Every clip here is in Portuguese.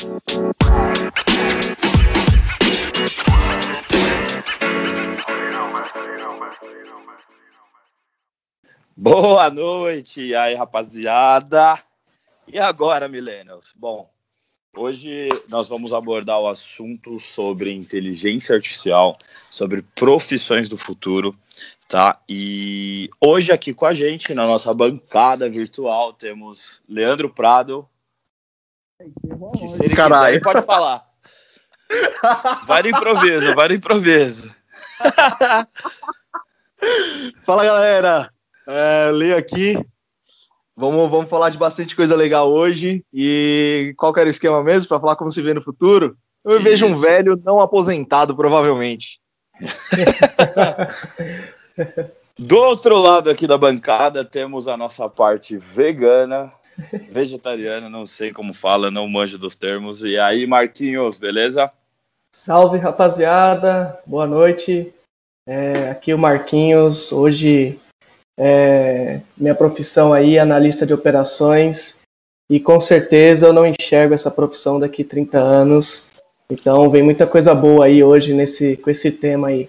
Boa noite, e aí, rapaziada. E agora, millennials? Bom, hoje nós vamos abordar o assunto sobre inteligência artificial, sobre profissões do futuro, tá? E hoje aqui com a gente, na nossa bancada virtual, temos Leandro Prado, que se ele quiser, ele pode falar. Vai no improviso. Fala, galera. Leio aqui. Vamos falar de bastante coisa legal hoje. E qual que era o esquema mesmo? Para falar como se vê no futuro? Eu vejo um velho não aposentado, provavelmente. Do outro lado aqui da bancada, temos a nossa parte vegana, vegetariana, não sei como fala, não manjo dos termos. E aí, Marquinhos, beleza? Salve, rapaziada. Boa noite. Aqui é o Marquinhos. Hoje... minha profissão aí é analista de operações e com certeza eu não enxergo essa profissão daqui 30 anos, então vem muita coisa boa aí hoje com esse tema aí.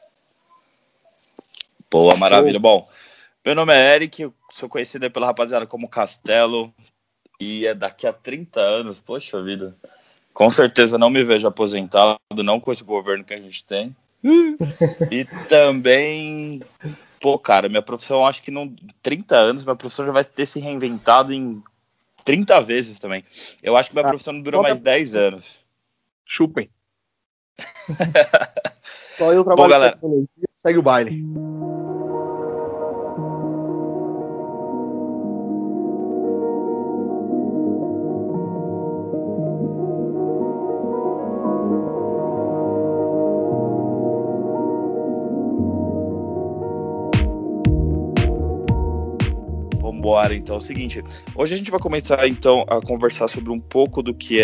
Boa, maravilha. Bom, meu nome é Eric, sou conhecido pela rapaziada como Castelo e é daqui a 30 anos, poxa vida, com certeza não me vejo aposentado, não com esse governo que a gente tem. E também... Pô, cara, minha profissão, acho que em 30 anos, minha profissão já vai ter se reinventado em 30 vezes também. Eu acho que minha profissão não dura mais 10 anos. Chupem. Só eu trabalho. Bom, galera, com tecnologia, segue o baile. Bora, então, é o seguinte, hoje a gente vai começar então a conversar sobre um pouco do que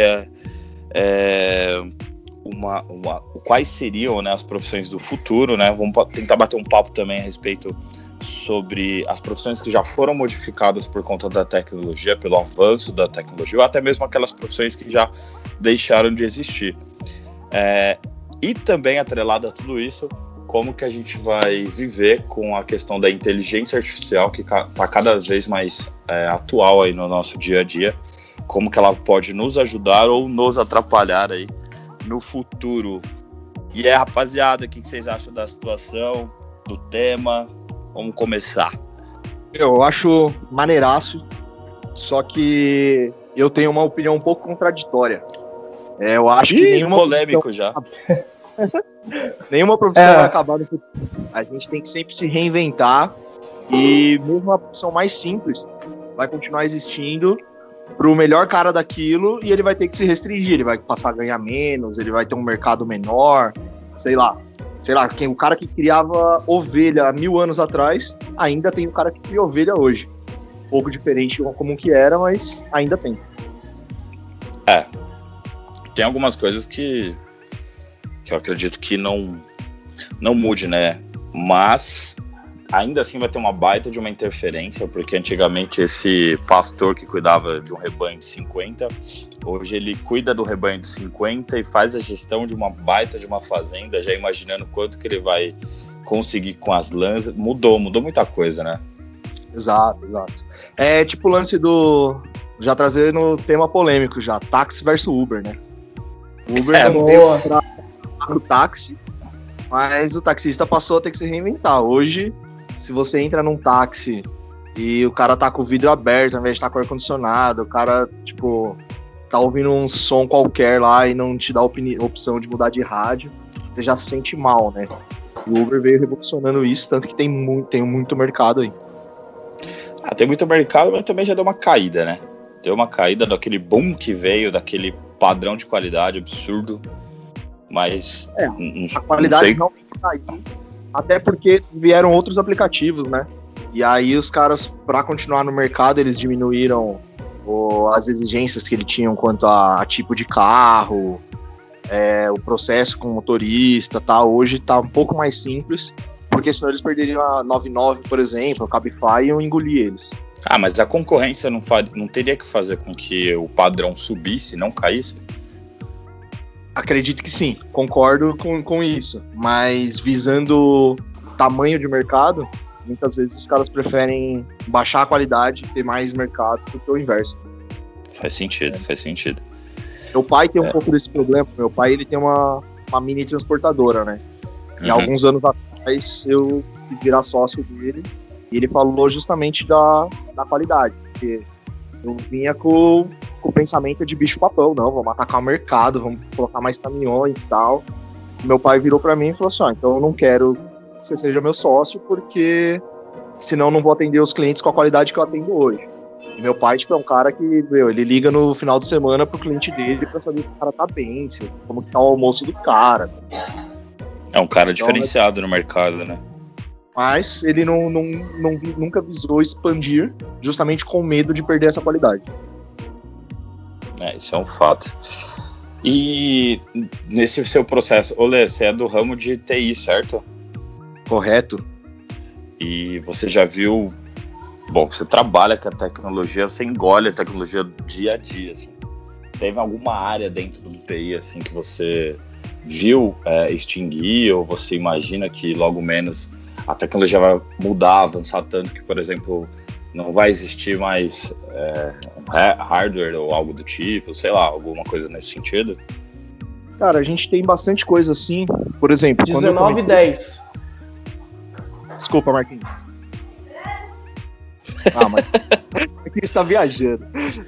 quais seriam, né, as profissões do futuro, né? Vamos tentar bater um papo também a respeito sobre as profissões que já foram modificadas por conta da tecnologia, pelo avanço da tecnologia, ou até mesmo aquelas profissões que já deixaram de existir. E também, atrelado a tudo isso, como que a gente vai viver com a questão da inteligência artificial, que está cada vez mais atual aí no nosso dia a dia, como que ela pode nos ajudar ou nos atrapalhar aí no futuro. E rapaziada, o que vocês acham da situação, do tema? Vamos começar. Eu acho maneiraço, só que eu tenho uma opinião um pouco contraditória. Eu acho que nenhuma polêmico profissão... já. Nenhuma profissão vai acabar no futuro. A gente tem que sempre se reinventar e mesmo a profissão mais simples vai continuar existindo pro melhor cara daquilo e ele vai ter que se restringir, ele vai passar a ganhar menos, ele vai ter um mercado menor, sei lá, o cara que criava ovelha há 1000 anos atrás, ainda tem o cara que cria ovelha hoje. Um pouco diferente como que era, mas ainda tem. Tem algumas coisas que eu acredito que não mude, né? Mas ainda assim vai ter uma baita de uma interferência, porque antigamente esse pastor que cuidava de um rebanho de 50, hoje ele cuida do rebanho de 50 e faz a gestão de uma baita de uma fazenda, já imaginando quanto que ele vai conseguir com as lãs. Mudou muita coisa, né? Exato. É tipo o lance já trazendo tema polêmico já, táxi versus Uber, né? O Uber não veio o táxi, mas o taxista passou a ter que se reinventar. Hoje, se você entra num táxi e o cara tá com o vidro aberto ao invés de estar com o ar-condicionado, o cara, tipo, tá ouvindo um som qualquer lá e não te dá opção de mudar de rádio, você já se sente mal, né? O Uber veio revolucionando isso, tanto que tem muito mercado aí. Tem muito mercado, mas também já deu uma caída, né? Deu uma caída daquele boom que veio, daquele padrão de qualidade absurdo. Mas a qualidade não caiu, até porque vieram outros aplicativos, né? E aí os caras, para continuar no mercado, eles diminuíram as exigências que eles tinham quanto a tipo de carro, o processo com o motorista, tá? Hoje tá um pouco mais simples, porque senão eles perderiam a 99, por exemplo, o Cabify, e iam engolir eles. Mas a concorrência não teria que fazer com que o padrão subisse, não caísse? Acredito que sim, concordo com isso. Mas visando tamanho de mercado, muitas vezes os caras preferem baixar a qualidade e ter mais mercado do que o inverso. Faz sentido. Meu pai tem um pouco desse problema. Meu pai, ele tem uma mini transportadora, né? E alguns anos atrás eu fui virar sócio dele e ele falou justamente da qualidade. Porque eu vinha com o pensamento de bicho-papão. Não, vamos atacar o mercado, vamos colocar mais caminhões e tal. Meu pai virou pra mim e falou assim, então eu não quero que você seja meu sócio, porque senão eu não vou atender os clientes com a qualidade que eu atendo hoje. E meu pai, tipo, é um cara que, ele liga no final de semana pro cliente dele pra saber se o cara tá bem, como que tá o almoço do cara. É um cara diferenciado no mercado, né? Mas ele nunca visou expandir, justamente com medo de perder essa qualidade. Isso é um fato. E nesse seu processo, Olê, você é do ramo de TI, certo? Correto. E você já viu... Bom, você trabalha com a tecnologia, você engole a tecnologia dia a dia, assim. Teve alguma área dentro do TI, assim, que você viu extinguir, ou você imagina que logo menos a tecnologia vai mudar, avançar tanto que, por exemplo, não vai existir mais hardware ou algo do tipo, sei lá, alguma coisa nesse sentido? Cara, a gente tem bastante coisa assim, por exemplo... 19:10. Desculpa, Marquinhos. Mas Marquinhos está viajando.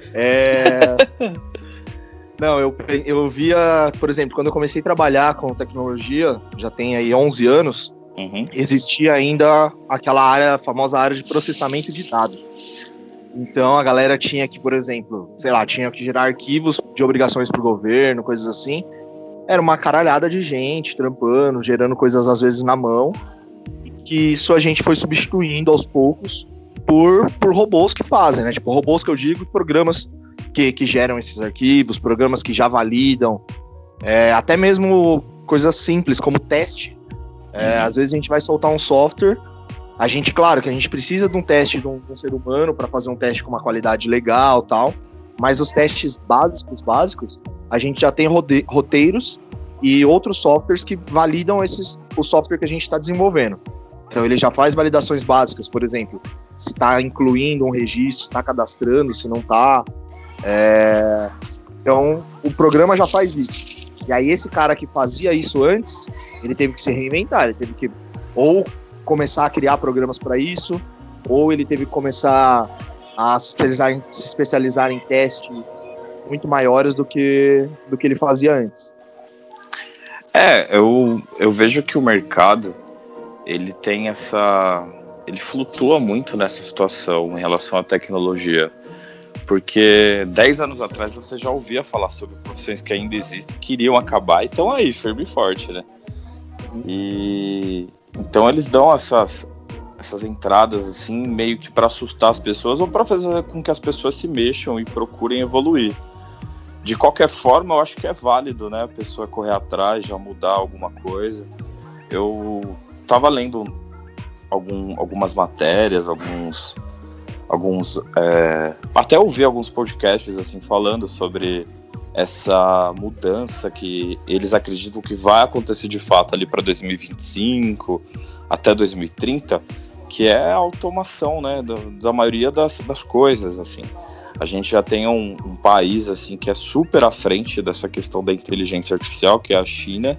Não, eu via, por exemplo, quando eu comecei a trabalhar com tecnologia, já tem aí 11 anos, existia ainda aquela famosa área de processamento de dados. Então a galera tinha que, por exemplo, tinha que gerar arquivos de obrigações para o governo, coisas assim. Era uma caralhada de gente trampando, gerando coisas às vezes na mão, e que isso a gente foi substituindo aos poucos por robôs que fazem, né? Tipo, robôs que eu digo, programas que geram esses arquivos, programas que já validam, até mesmo coisas simples como teste. Às vezes a gente vai soltar um software, claro que a gente precisa de um teste de um ser humano para fazer um teste com uma qualidade legal e tal, mas os testes básicos, a gente já tem roteiros e outros softwares que validam o software que a gente está desenvolvendo. Então ele já faz validações básicas, por exemplo, se está incluindo um registro, se está cadastrando, se não está. Então o programa já faz isso. E aí esse cara que fazia isso antes, ele teve que se reinventar, ele teve que ou começar a criar programas para isso, ou ele teve que começar a se especializar em testes muito maiores do que ele fazia antes. Eu vejo que o mercado, ele flutua muito nessa situação em relação à tecnologia, porque 10 anos atrás você já ouvia falar sobre profissões que ainda existem, que iriam acabar e estão aí, firme e forte, né? E então eles dão essas entradas assim, meio que para assustar as pessoas ou para fazer com que as pessoas se mexam e procurem evoluir. De qualquer forma, eu acho que é válido, né, a pessoa correr atrás, já mudar alguma coisa. Eu tava lendo algumas matérias, até ouvi alguns podcasts assim falando sobre essa mudança que eles acreditam que vai acontecer de fato ali para 2025 até 2030, que é a automação, né, da maioria das coisas, assim. A gente já tem um país assim que é super à frente dessa questão da inteligência artificial, que é a China,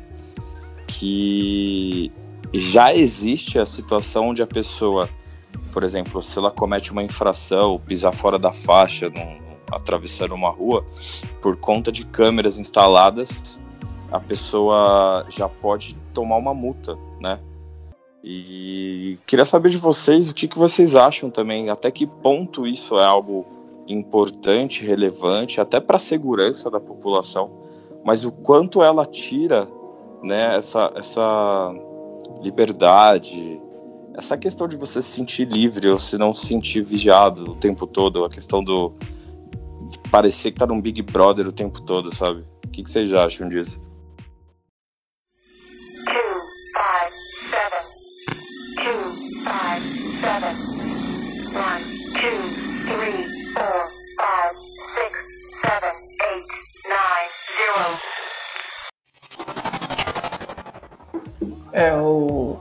que já existe a situação onde a pessoa, por exemplo, se ela comete uma infração, pisar fora da faixa, atravessando uma rua, por conta de câmeras instaladas, a pessoa já pode tomar uma multa, né? E queria saber de vocês o que vocês acham também, até que ponto isso é algo importante, relevante, até para a segurança da população, mas o quanto ela tira, né, essa liberdade, essa questão de você se sentir livre ou se não se sentir vigiado o tempo todo, a questão de parecer que tá num Big Brother o tempo todo, sabe? O que vocês acham disso? 257 1 2 3 4 5 6 7 8 9 0. Eu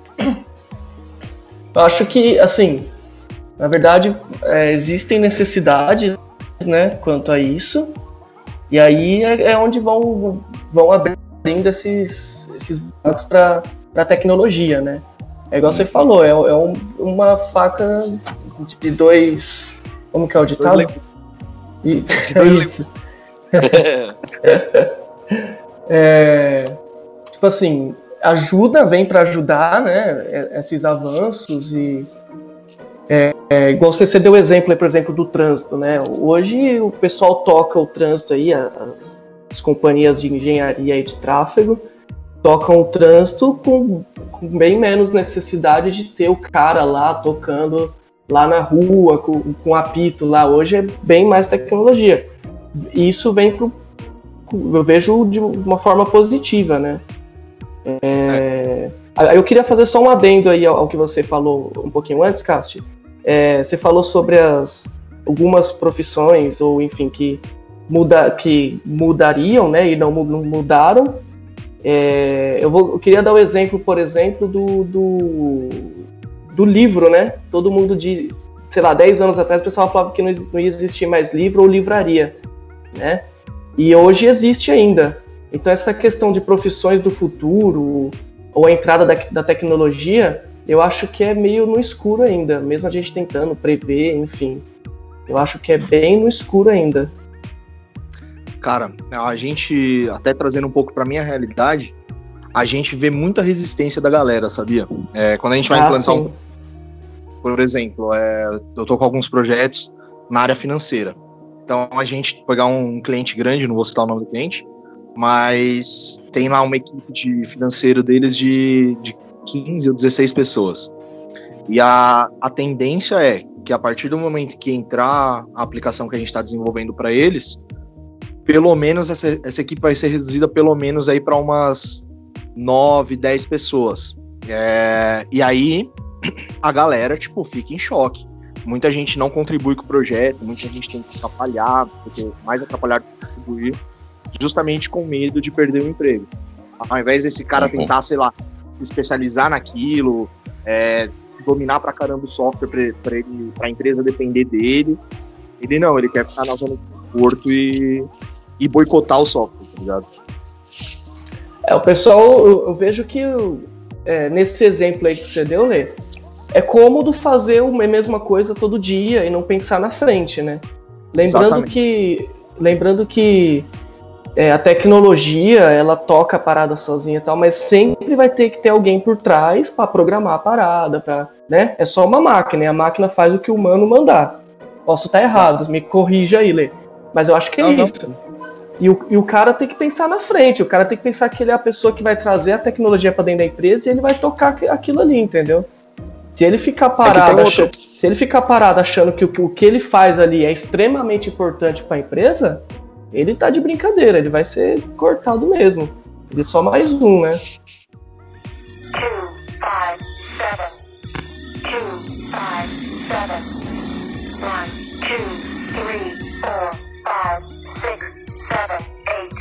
acho que, assim, na verdade, existem necessidades, né, quanto a isso, e aí é onde vão abrindo esses bancos para a tecnologia, né? É igual você falou, uma faca de dois... Como que é o ditado? Isso. Tipo assim, vem para ajudar, né, esses avanços e... igual você deu o exemplo aí, por exemplo, do trânsito, né? Hoje o pessoal toca o trânsito aí, as companhias de engenharia e de tráfego tocam o trânsito com bem menos necessidade de ter o cara lá tocando lá na rua, com apito lá. Hoje é bem mais tecnologia. Isso vem eu vejo de uma forma positiva, né? Eu queria fazer só um adendo aí ao que você falou um pouquinho antes, Casti. Você falou sobre algumas profissões, ou enfim, que mudariam, né, e não mudaram. Eu queria dar o exemplo, por exemplo, do livro, né? Todo mundo sei lá, 10 anos atrás o pessoal falava que não ia existir mais livro ou livraria, né? E hoje existe ainda. Então essa questão de profissões do futuro, ou a entrada da tecnologia, eu acho que é meio no escuro ainda, mesmo a gente tentando prever, enfim. Eu acho que é bem no escuro ainda. Cara, a gente, até trazendo um pouco pra minha realidade, a gente vê muita resistência da galera, sabia? Quando a gente vai implantar por exemplo, eu tô com alguns projetos na área financeira. Então a gente pegar um cliente grande, não vou citar o nome do cliente, mas tem lá uma equipe de financeiro deles de 15 ou 16 pessoas. E a tendência é que a partir do momento que entrar a aplicação que a gente está desenvolvendo para eles, pelo menos essa equipe vai ser reduzida pelo menos aí para umas 9, 10 pessoas. E aí a galera, tipo, fica em choque. Muita gente não contribui com o projeto, muita gente tem que atrapalhar, porque mais atrapalhar do que contribuir, justamente com medo de perder o emprego. Ao invés desse cara tentar, sei lá, se especializar naquilo, dominar pra caramba o software pra empresa depender dele, ele quer ficar na zona de conforto e boicotar o software, tá ligado? O pessoal, eu vejo que nesse exemplo aí que você deu, Lê, é cômodo fazer a mesma coisa todo dia e não pensar na frente, né? Lembrando que a tecnologia, ela toca a parada sozinha e tal, mas sempre vai ter que ter alguém por trás para programar a parada, né? É só uma máquina, e a máquina faz o que o humano mandar. Posso estar errado, me corrija aí, Lê. Mas eu acho que é isso. E o cara tem que pensar na frente, o cara tem que pensar que ele é a pessoa que vai trazer a tecnologia para dentro da empresa e ele vai tocar aquilo ali, entendeu? Se ele ficar parado achando que o que ele faz ali é extremamente importante para a empresa, ele tá de brincadeira, ele vai ser cortado mesmo. Ele é só mais um, né? 257 257 1 2 3 4 5 6 7 8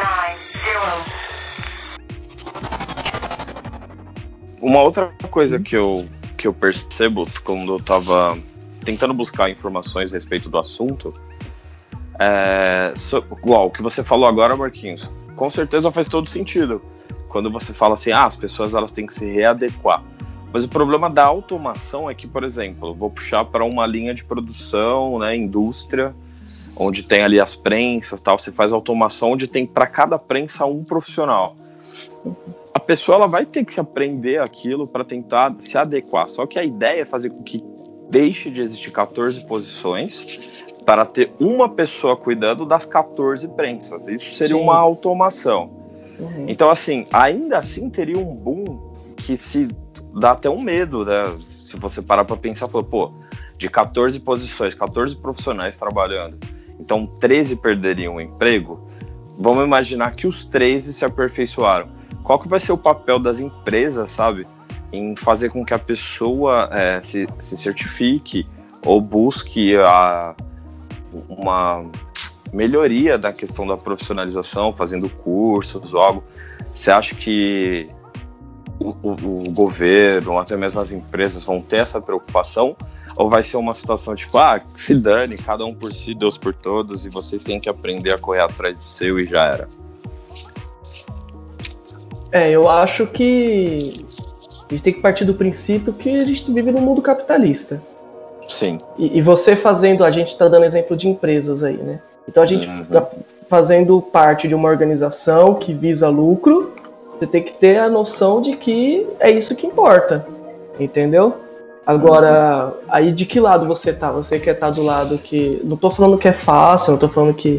9 0. Uma outra coisa que eu percebo quando eu tava tentando buscar informações a respeito do assunto, igual o que você falou agora, Marquinhos, com certeza faz todo sentido. Quando você fala assim, as pessoas elas têm que se readequar. Mas o problema da automação é que, por exemplo, eu vou puxar para uma linha de produção, né, indústria, onde tem ali as prensas, tal, você faz automação onde tem para cada prensa um profissional. A pessoa ela vai ter que aprender aquilo para tentar se adequar. Só que a ideia é fazer com que deixe de existir 14 posições para ter uma pessoa cuidando das 14 prensas. Isso seria uma automação. Uhum. Então, assim, ainda assim teria um boom que se dá até um medo, né? Se você parar para pensar, de 14 posições, 14 profissionais trabalhando, então 13 perderiam o emprego. Vamos imaginar que os 13 se aperfeiçoaram. Qual que vai ser o papel das empresas, sabe? Em fazer com que a pessoa se certifique ou busque uma melhoria da questão da profissionalização, fazendo cursos ou algo. Você acha que o governo, ou até mesmo as empresas vão ter essa preocupação? Ou vai ser uma situação tipo, se dane, cada um por si, Deus por todos, e vocês têm que aprender a correr atrás do seu e já era? Eu acho que a gente tem que partir do princípio que a gente vive num mundo capitalista. Sim. E você fazendo, a gente está dando exemplo de empresas aí, né? Então a gente tá fazendo parte de uma organização que visa lucro, você tem que ter a noção de que é isso que importa, entendeu? Agora, aí de que lado você tá? Você quer estar do lado que... Não tô falando que é fácil, não tô falando que...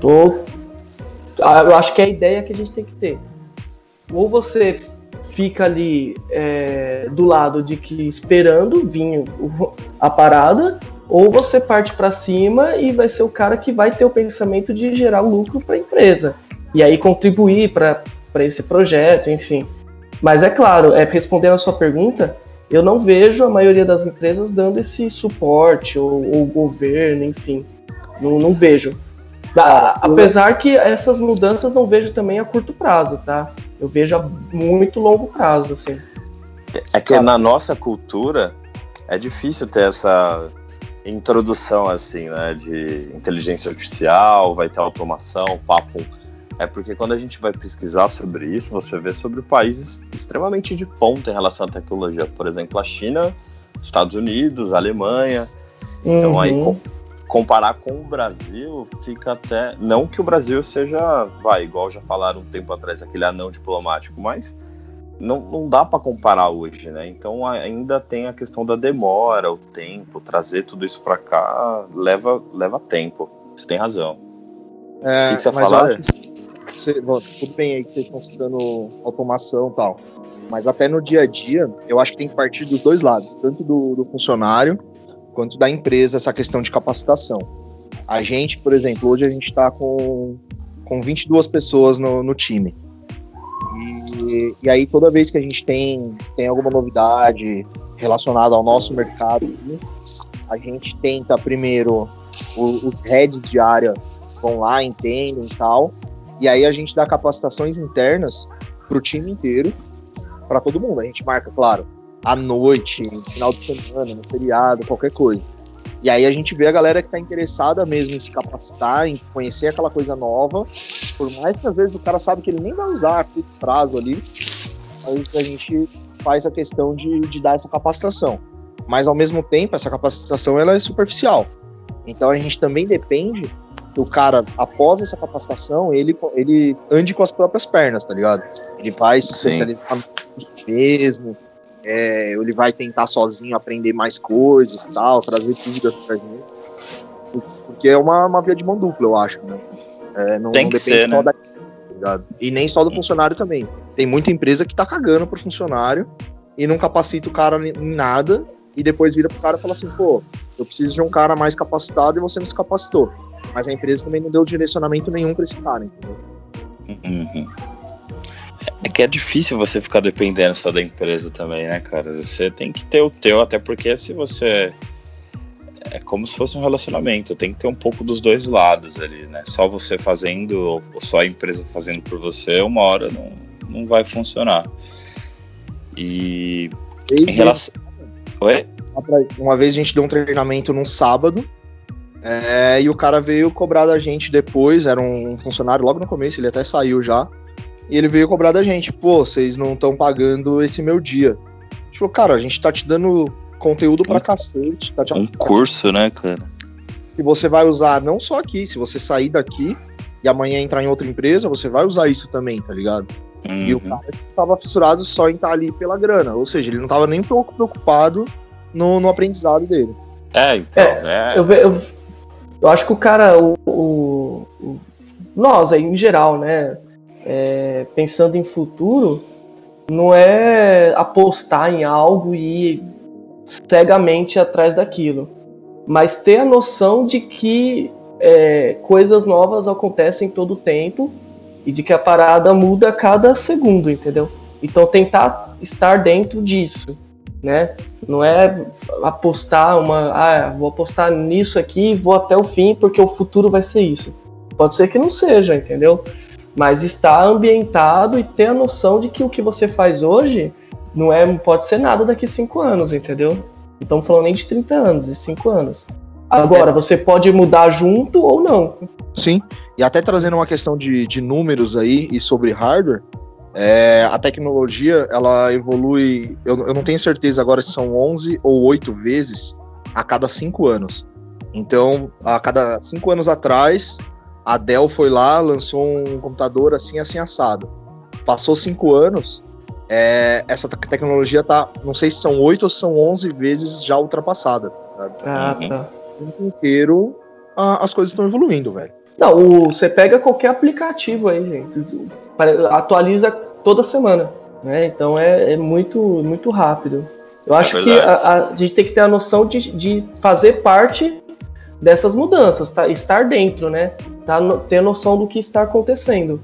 Eu acho que é a ideia que a gente tem que ter. Ou você fica ali do lado de que esperando vir a parada, ou você parte para cima e vai ser o cara que vai ter o pensamento de gerar lucro para a empresa. E aí contribuir para esse projeto, enfim. Mas é claro, respondendo a sua pergunta, eu não vejo a maioria das empresas dando esse suporte, ou o governo, enfim. Não vejo. Apesar que essas mudanças não vejo também a curto prazo, tá? Eu vejo a muito longo prazo, assim. É que na nossa cultura é difícil ter essa introdução, assim, né? De inteligência artificial, vai ter automação, papo. É porque quando a gente vai pesquisar sobre isso, você vê sobre países extremamente de ponta em relação à tecnologia. Por exemplo, a China, Estados Unidos, a Alemanha. Então aí comparar com o Brasil fica até... Não que o Brasil seja, igual já falaram um tempo atrás, aquele anão diplomático, mas não dá para comparar hoje, né? Então ainda tem a questão da demora, o tempo, trazer tudo isso para cá leva tempo. Você tem razão. O que você fala? Tudo bem aí que vocês estão citando automação e tal, mas até no dia a dia, eu acho que tem que partir dos dois lados, tanto do funcionário quanto da empresa, essa questão de capacitação. A gente, por exemplo, hoje a gente está com 22 pessoas no time. E aí toda vez que a gente tem alguma novidade relacionada ao nosso mercado, a gente tenta primeiro, os heads de área vão lá, entendem e tal, e aí a gente dá capacitações internas para o time inteiro, para todo mundo. A gente marca, claro, à noite, final de semana, no feriado, qualquer coisa. E aí a gente vê a galera que está interessada mesmo em se capacitar, em conhecer aquela coisa nova, por mais que às vezes o cara sabe que ele nem vai usar aquele prazo ali, mas a gente faz a questão de dar essa capacitação. Mas ao mesmo tempo, essa capacitação ela é superficial. Então a gente também depende que o cara, após essa capacitação, ele ande com as próprias pernas, tá ligado? Ele vai se especializar no curso mesmo, ele vai tentar sozinho aprender mais coisas e tal, trazer tudo pra gente. Porque é uma via de mão dupla, eu acho, né? Não depende ser, só né? E nem só do funcionário também. Tem muita empresa que tá cagando pro funcionário e não capacita o cara em nada, e depois vira pro cara e fala assim, pô, eu preciso de um cara mais capacitado e você não se capacitou. Mas a empresa também não deu direcionamento nenhum pra esse cara, entendeu? É que é difícil você ficar dependendo só da empresa também, né, cara? Você tem que ter o teu, até porque se você... É como se fosse um relacionamento, tem que ter um pouco dos dois lados ali, né? Só você fazendo, ou só a empresa fazendo por você, uma hora não vai funcionar. E... em relação... Oi? Uma vez a gente deu um treinamento num sábado, e o cara veio cobrar da gente depois, era um funcionário logo no começo, ele até saiu já, e ele veio cobrar da gente, pô, vocês não estão pagando esse meu dia. A gente falou, cara, a gente tá te dando conteúdo pra cacete. Um curso, né, cara? Que você vai usar não só aqui, se você sair daqui e amanhã entrar em outra empresa, você vai usar isso também, tá ligado? E o cara estava fissurado só em estar ali pela grana, ou seja, ele não estava nem um pouco preocupado no aprendizado dele. Eu acho que o cara, nós aí em geral, né, pensando em futuro, não é apostar em algo e ir cegamente atrás daquilo, mas ter a noção de que coisas novas acontecem todo o tempo e de que a parada muda a cada segundo, entendeu? Então tentar estar dentro disso, né? Não é apostar vou apostar nisso aqui e vou até o fim porque o futuro vai ser isso. Pode ser que não seja, entendeu? Mas estar ambientado e ter a noção de que o que você faz hoje pode ser nada daqui 5 anos, entendeu? Não estamos falando nem de 30 anos, de 5 anos. Agora, você pode mudar junto ou não. Sim, e até trazendo uma questão de números aí e sobre hardware, a tecnologia, ela evolui, eu não tenho certeza agora se são 11 ou 8 vezes a cada 5 anos. Então, a cada 5 anos atrás, a Dell foi lá, lançou um computador assim assado. Passou 5 anos, essa tecnologia tá, não sei se são 8 ou são 11 vezes já ultrapassada. Sabe? Tá. O tempo inteiro as coisas estão evoluindo, velho. Não, você pega qualquer aplicativo aí, gente, atualiza toda semana, né? Então é muito, muito rápido. Eu acho que a gente tem que ter a noção de fazer parte dessas mudanças, tá? Estar dentro, né? Ter a noção do que está acontecendo.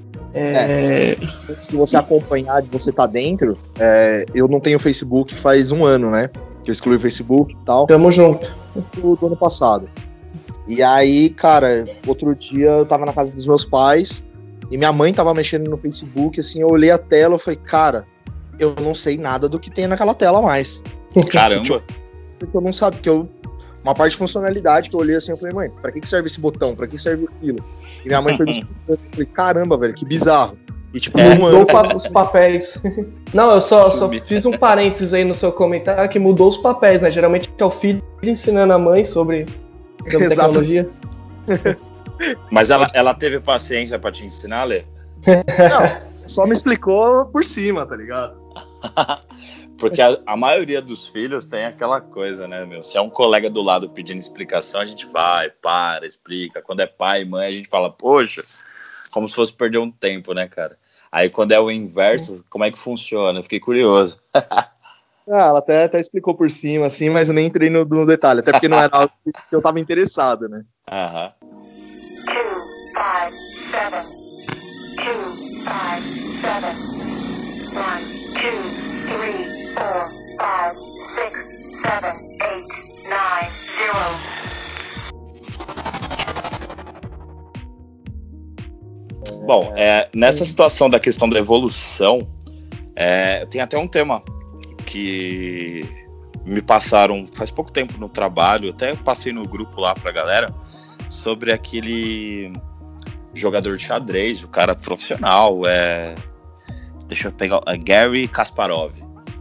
Se você acompanhar de você estar dentro, eu não tenho Facebook faz 1 ano, né? Que eu excluí o Facebook e tal. Tamo junto. Do ano passado. E aí, cara, outro dia eu tava na casa dos meus pais e minha mãe tava mexendo no Facebook, assim, eu olhei a tela e falei, cara, eu não sei nada do que tem naquela tela mais. Caramba! Porque eu não sabia, porque uma parte de funcionalidade que eu olhei assim, eu falei, mãe, pra que serve esse botão? Pra que serve aquilo? E minha mãe foi eu falei, caramba, velho, que bizarro. E tipo, mudou os papéis. Não, eu só fiz um parênteses aí no seu comentário que mudou os papéis, né? Geralmente é o filho ensinando a mãe sobre tecnologia. Mas ela teve paciência pra te ensinar, Lê? Não, só me explicou por cima, tá ligado? Porque a maioria dos filhos tem aquela coisa, né, meu? Se é um colega do lado pedindo explicação, a gente vai, explica. Quando é pai e mãe, a gente fala, poxa, como se fosse perder um tempo, né, cara? Aí quando é o inverso, como é que funciona? Eu fiquei curioso. Ela até explicou por cima, assim, mas eu nem entrei no detalhe, até porque não era algo que eu tava interessado, né? 2, 5, 7. 2, 5, 7. 1, 2, 3, 4, 5, 6, 7, 8, 9, 0. Bom, nessa situação da questão da evolução, tem até um tema que me passaram faz pouco tempo no trabalho, até passei no grupo lá pra galera, sobre aquele jogador de xadrez, o cara profissional, deixa eu pegar, Gary Kasparov.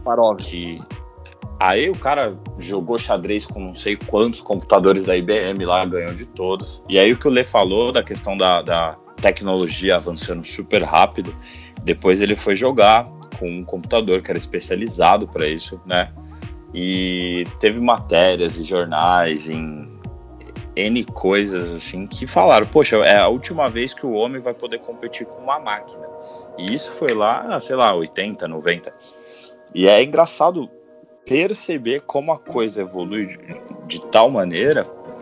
Aí o cara jogou xadrez com não sei quantos computadores da IBM lá, ganhou de todos. E aí o que o Lê falou da questão da tecnologia avançando super rápido, depois ele foi jogar com um computador que era especializado para isso, né? E teve matérias e jornais em N coisas assim que falaram, poxa, é a última vez que o homem vai poder competir com uma máquina. E isso foi lá, sei lá, 80, 90. E é engraçado perceber como a coisa evolui de tal maneira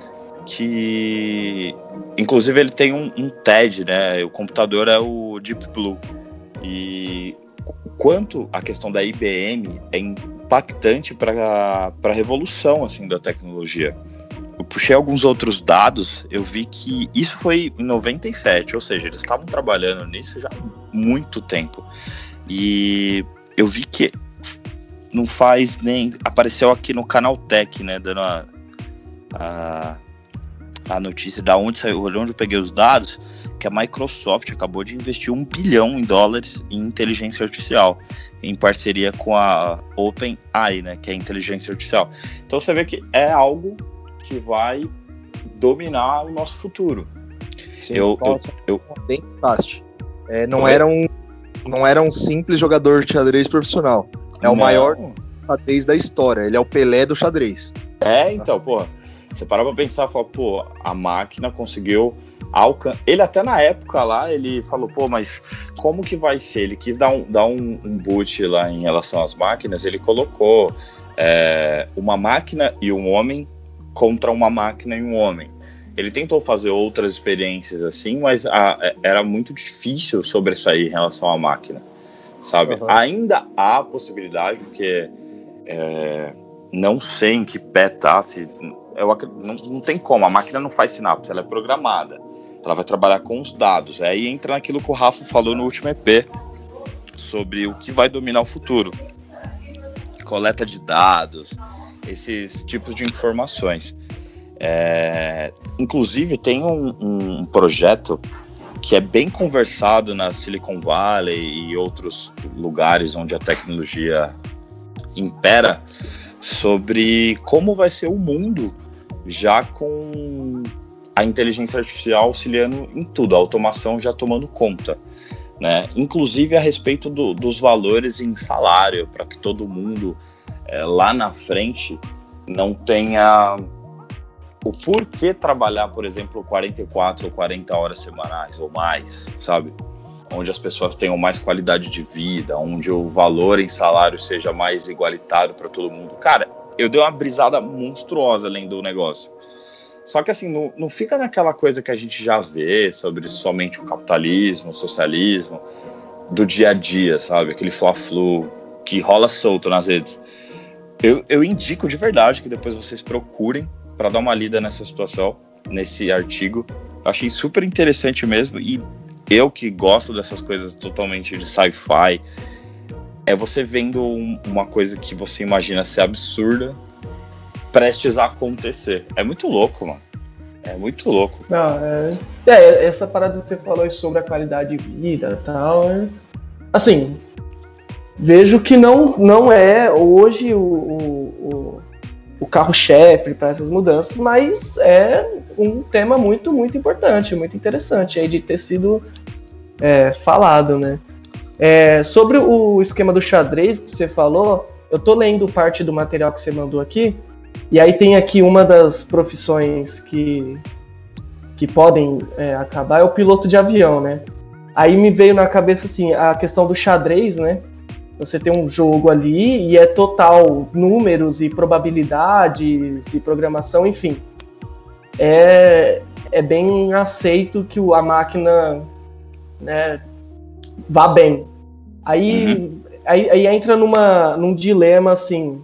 que, inclusive, ele tem um TED, né? O computador é o Deep Blue. E o quanto a questão da IBM é impactante para a revolução assim, da tecnologia. Eu puxei alguns outros dados, eu vi que isso foi em 97, ou seja, eles estavam trabalhando nisso já há muito tempo. E eu vi que não faz nem... Apareceu aqui no Canaltech, né, dando a notícia de onde eu peguei os dados, que a Microsoft acabou de investir $1 bilhão em inteligência artificial, em parceria com a OpenAI, né, que é a inteligência artificial. Então você vê que é algo que vai dominar o nosso futuro. Sim, bem fácil. Não era um simples jogador de xadrez profissional. É o maior xadrez da história. Ele é o Pelé do xadrez. Então, pô, você para pra pensar e fala, pô, a máquina conseguiu alcançar. Ele até na época lá, ele falou, pô, mas como que vai ser? Ele quis dar um boot lá em relação às máquinas, ele colocou uma máquina e um homem contra uma máquina e um homem. Ele tentou fazer outras experiências assim, mas era muito difícil sobressair em relação à máquina, sabe? Uhum. Ainda há possibilidade, porque não sei em que pé tá, não tem como, a máquina não faz sinapse, ela é programada, ela vai trabalhar com os dados. Aí entra naquilo que o Rafa falou no último EP, sobre o que vai dominar o futuro. coleta de dados, esses tipos de informações. Inclusive, tem um projeto que é bem conversado na Silicon Valley e outros lugares onde a tecnologia impera, sobre como vai ser o mundo já com a inteligência artificial auxiliando em tudo, a automação já tomando conta, né? Inclusive a respeito dos valores em salário, para que todo mundo lá na frente não tenha o porquê trabalhar, por exemplo, 44 ou 40 horas semanais ou mais, sabe? Onde as pessoas tenham mais qualidade de vida, onde o valor em salário seja mais igualitário para todo mundo. Cara, eu dei uma brisada monstruosa além do negócio. Só que assim, não fica naquela coisa que a gente já vê sobre somente o capitalismo, o socialismo, do dia a dia, sabe? Aquele fla-flu que rola solto nas redes. Eu indico de verdade que depois vocês procurem para dar uma lida nessa situação, nesse artigo. Eu achei super interessante mesmo, e eu que gosto dessas coisas totalmente de sci-fi, você vendo uma coisa que você imagina ser absurda prestes a acontecer. É muito louco, mano. É muito louco. Não, essa parada que você falou sobre a qualidade de vida e tal, assim, vejo que não é hoje o carro-chefe para essas mudanças, mas é um tema muito, muito importante, muito interessante aí de ter sido falado, né? Sobre o esquema do xadrez que você falou, eu tô lendo parte do material que você mandou aqui, e aí tem aqui uma das profissões que podem acabar, é o piloto de avião, né? Aí me veio na cabeça assim, a questão do xadrez, né? Você tem um jogo ali e é total números e probabilidades e programação, enfim. É bem aceito que a máquina, né, vá bem. Aí entra num dilema assim,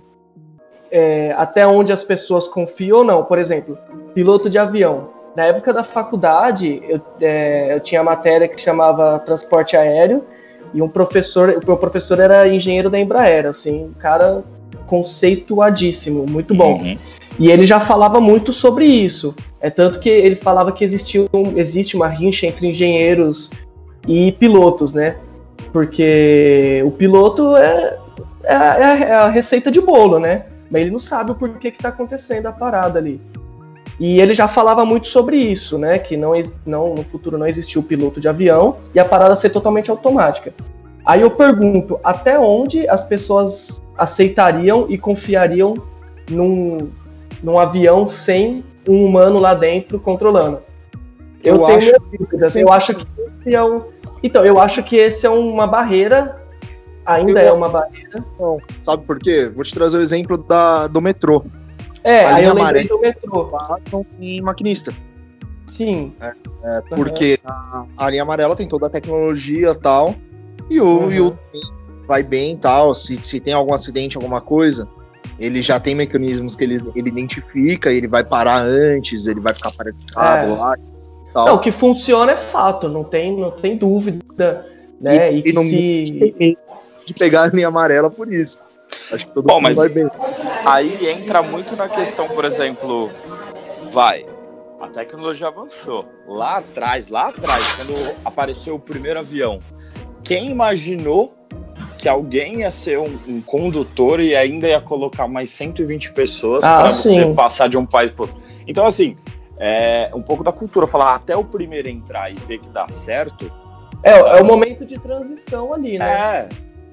até onde as pessoas confiam ou não. Por exemplo, piloto de avião. Na época da faculdade, eu tinha matéria que chamava transporte aéreo, e o meu professor era engenheiro da Embraer, assim, um cara conceituadíssimo, muito bom. Uhum. E ele já falava muito sobre isso. Tanto que ele falava que existe uma rincha entre engenheiros e pilotos, né? Porque o piloto é a receita de bolo, né? Mas ele não sabe o porquê que está acontecendo a parada ali. E ele já falava muito sobre isso, né? Que no futuro não existiu o piloto de avião e a parada ser totalmente automática. Aí eu pergunto, até onde as pessoas aceitariam e confiariam num avião sem um humano lá dentro controlando? Eu tenho minhas dúvidas. Eu acho que esse é Então, eu acho que esse é uma barreira, é uma barreira. Não, sabe por quê? Vou te trazer o exemplo do metrô. Aí eu lembrei do metrô. Em maquinista. Sim. Porque a linha amarela tem toda a tecnologia e tal, e o vai bem e tal. Se tem algum acidente, alguma coisa, ele já tem mecanismos que ele identifica, ele vai parar antes, ele vai ficar parado lá e tal. Não, o que funciona é fato, não tem dúvida, né? E não tem de pegar a linha amarela por isso. Acho que todo mundo vai bem. Aí entra muito na questão, por exemplo, a tecnologia avançou. Lá atrás, quando apareceu o primeiro avião, quem imaginou que alguém ia ser um condutor e ainda ia colocar mais 120 pessoas para você passar de um país para outro? Então, assim, um pouco da cultura, falar até o primeiro entrar e ver que dá certo. É o momento de transição ali, né?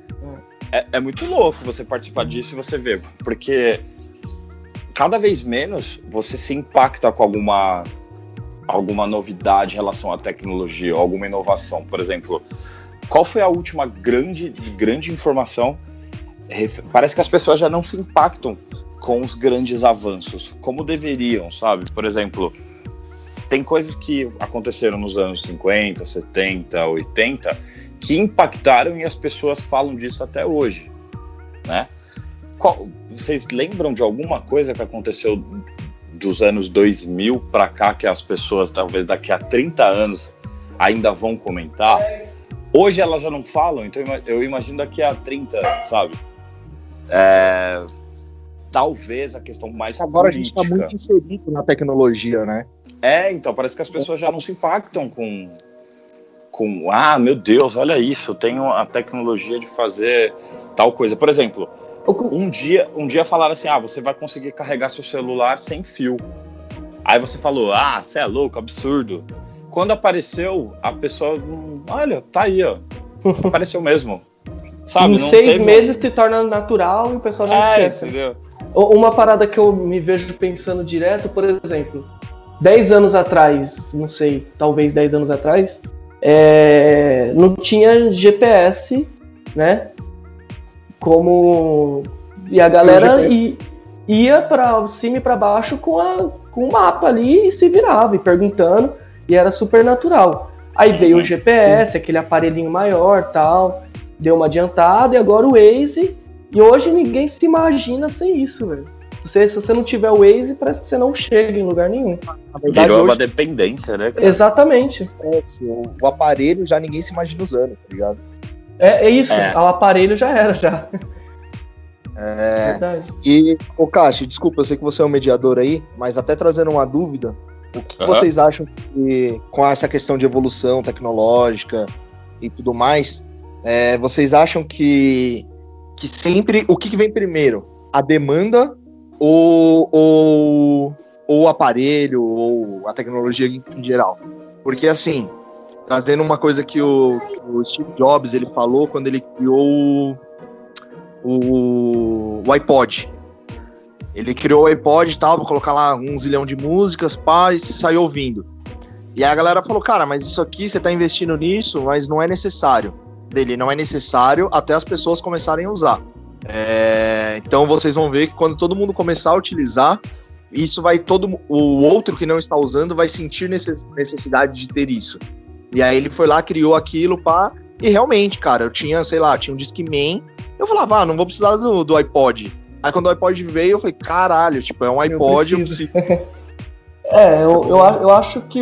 É muito louco você participar disso e você ver, porque cada vez menos você se impacta com alguma novidade em relação à tecnologia, alguma inovação. Por exemplo, qual foi a última grande informação? Parece que as pessoas já não se impactam com os grandes avanços, como deveriam, sabe? Por exemplo, tem coisas que aconteceram nos anos 50, 70, 80... que impactaram e as pessoas falam disso até hoje, né? Vocês lembram de alguma coisa que aconteceu dos anos 2000 para cá que as pessoas, talvez daqui a 30 anos, ainda vão comentar? Hoje elas já não falam, então eu imagino daqui a 30, sabe? Talvez a questão mais agora política. A gente está muito inserido na tecnologia, né? Então parece que as pessoas já não se impactam com meu Deus, olha isso, eu tenho a tecnologia de fazer tal coisa. Por exemplo, um dia falaram assim, você vai conseguir carregar seu celular sem fio. Aí você falou, você é louco, absurdo. Quando apareceu, a pessoa, olha, tá aí, ó. Apareceu mesmo. Sabe? Em 6 meses se torna natural e o pessoal já esquece. Entendeu? Uma parada que eu me vejo pensando direto, por exemplo, 10 anos atrás, não sei, talvez 10 anos atrás, não tinha GPS, né? E a galera ia para cima e para baixo com o mapa ali e se virava, e perguntando, e era super natural. Aí veio o GPS, aquele aparelhinho maior, tal, deu uma adiantada, e agora o Waze. E hoje ninguém se imagina sem isso, velho. Se você não tiver o Waze, parece que você não chega em lugar nenhum. Na verdade, virou uma dependência, né, cara? Exatamente. O aparelho já ninguém se imagina usando, tá ligado? É isso, o aparelho já era, já. Verdade. E, Cássio, desculpa, eu sei que você é um mediador aí, mas até trazendo uma dúvida, o que vocês acham que, com essa questão de evolução tecnológica e tudo mais, vocês acham que sempre, o que vem primeiro? A demanda ou o aparelho, ou a tecnologia em geral? Porque, assim, trazendo uma coisa que o Steve Jobs ele falou quando ele criou o iPod. Ele criou o iPod e tal, vou colocar lá 1 zilhão de músicas, e saiu ouvindo. E aí a galera falou, cara, mas isso aqui, você tá investindo nisso, mas não é necessário. Não é necessário até as pessoas começarem a usar. Então vocês vão ver que quando todo mundo começar a utilizar, isso vai o outro que não está usando vai sentir necessidade de ter isso. E aí ele foi lá, criou aquilo, e realmente, cara, eu tinha, tinha um Discman, eu falava, não vou precisar do iPod. Aí quando o iPod veio, eu falei, caralho, é um iPod, eu preciso. Eu acho que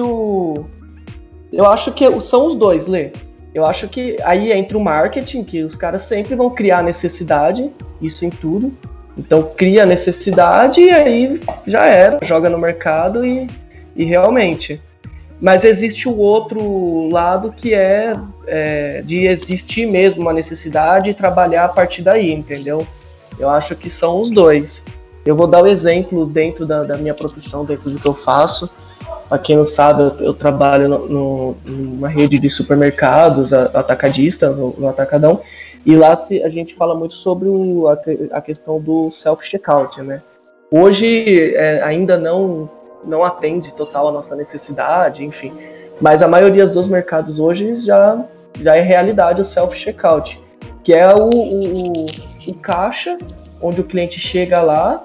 são os dois, Lê. Eu acho que aí entra o marketing, que os caras sempre vão criar necessidade, isso em tudo. Então cria necessidade e aí já era, joga no mercado e realmente. Mas existe o outro lado que de existir mesmo uma necessidade e trabalhar a partir daí, entendeu? Eu acho que são os dois. Eu vou dar o exemplo dentro da minha profissão, dentro do que eu faço. Para quem não sabe, eu trabalho numa rede de supermercados, atacadista, no Atacadão, e lá a gente fala muito sobre a questão do self-checkout, né? Hoje ainda não atende total a nossa necessidade, enfim, mas a maioria dos mercados hoje já é realidade o self-checkout, que é o caixa, onde o cliente chega lá,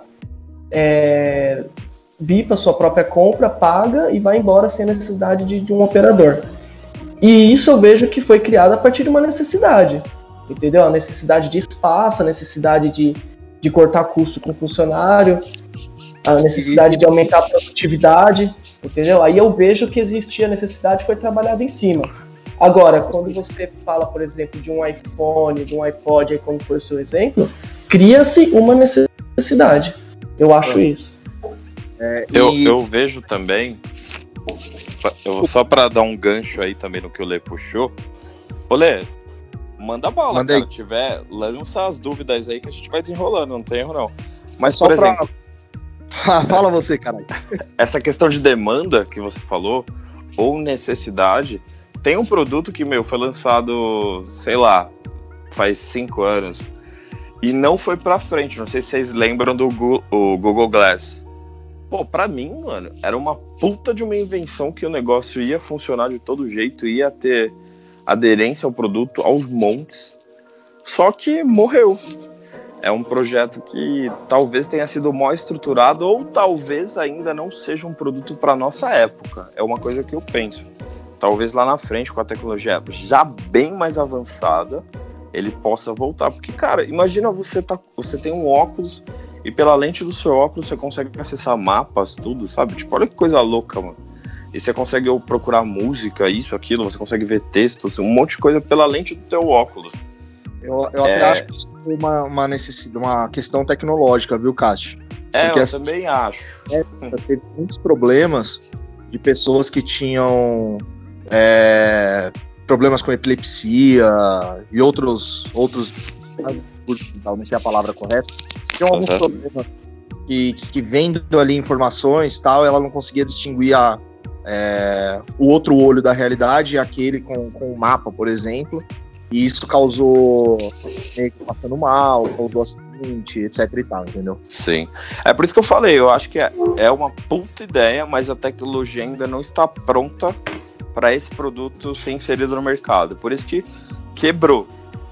bipa sua própria compra, paga e vai embora sem a necessidade de um operador. E isso eu vejo que foi criado a partir de uma necessidade, entendeu? A necessidade de espaço, a necessidade de cortar custo com o funcionário, a necessidade de aumentar a produtividade, entendeu? Aí eu vejo que existia a necessidade e foi trabalhada em cima. Agora, quando você fala, por exemplo, de um iPhone, de um iPod, aí como foi o seu exemplo, cria-se uma necessidade. Eu acho isso. Eu vejo também, só para dar um gancho aí também no que o Lê puxou. Ô Lê, manda bala, cara, lança as dúvidas aí que a gente vai desenrolando, não tem erro não. Mas só por exemplo... Fala você, caralho. Essa questão de demanda que você falou, ou necessidade, tem um produto que, foi lançado, sei lá, faz 5 anos, e não foi pra frente, não sei se vocês lembram do Google Glass. Pô, pra mim, mano, era uma puta de uma invenção que o negócio ia funcionar de todo jeito, ia ter aderência ao produto aos montes, só que morreu. É um projeto que talvez tenha sido mal estruturado ou talvez ainda não seja um produto para nossa época. É uma coisa que eu penso. Talvez lá na frente, com a tecnologia já bem mais avançada, ele possa voltar. Porque, cara, imagina você tem um óculos e pela lente do seu óculos você consegue acessar mapas, tudo, sabe? Tipo, olha que coisa louca, mano. E você consegue procurar música, isso, aquilo, você consegue ver textos, um monte de coisa pela lente do teu óculos. Eu até acho que isso é uma questão tecnológica, viu, Cássio? Porque eu também acho. Teve muitos problemas de pessoas que tinham problemas com epilepsia e outros não sei a palavra correta. Tinha alguns problemas que vendo ali informações tal, ela não conseguia distinguir o outro olho da realidade, aquele com o mapa, por exemplo. E isso causou meio que passando mal, causou acidente, etc e tal, entendeu? Sim. É por isso que eu falei, eu acho que é uma puta ideia, mas a tecnologia ainda não está pronta para esse produto ser inserido no mercado. Por isso que quebrou.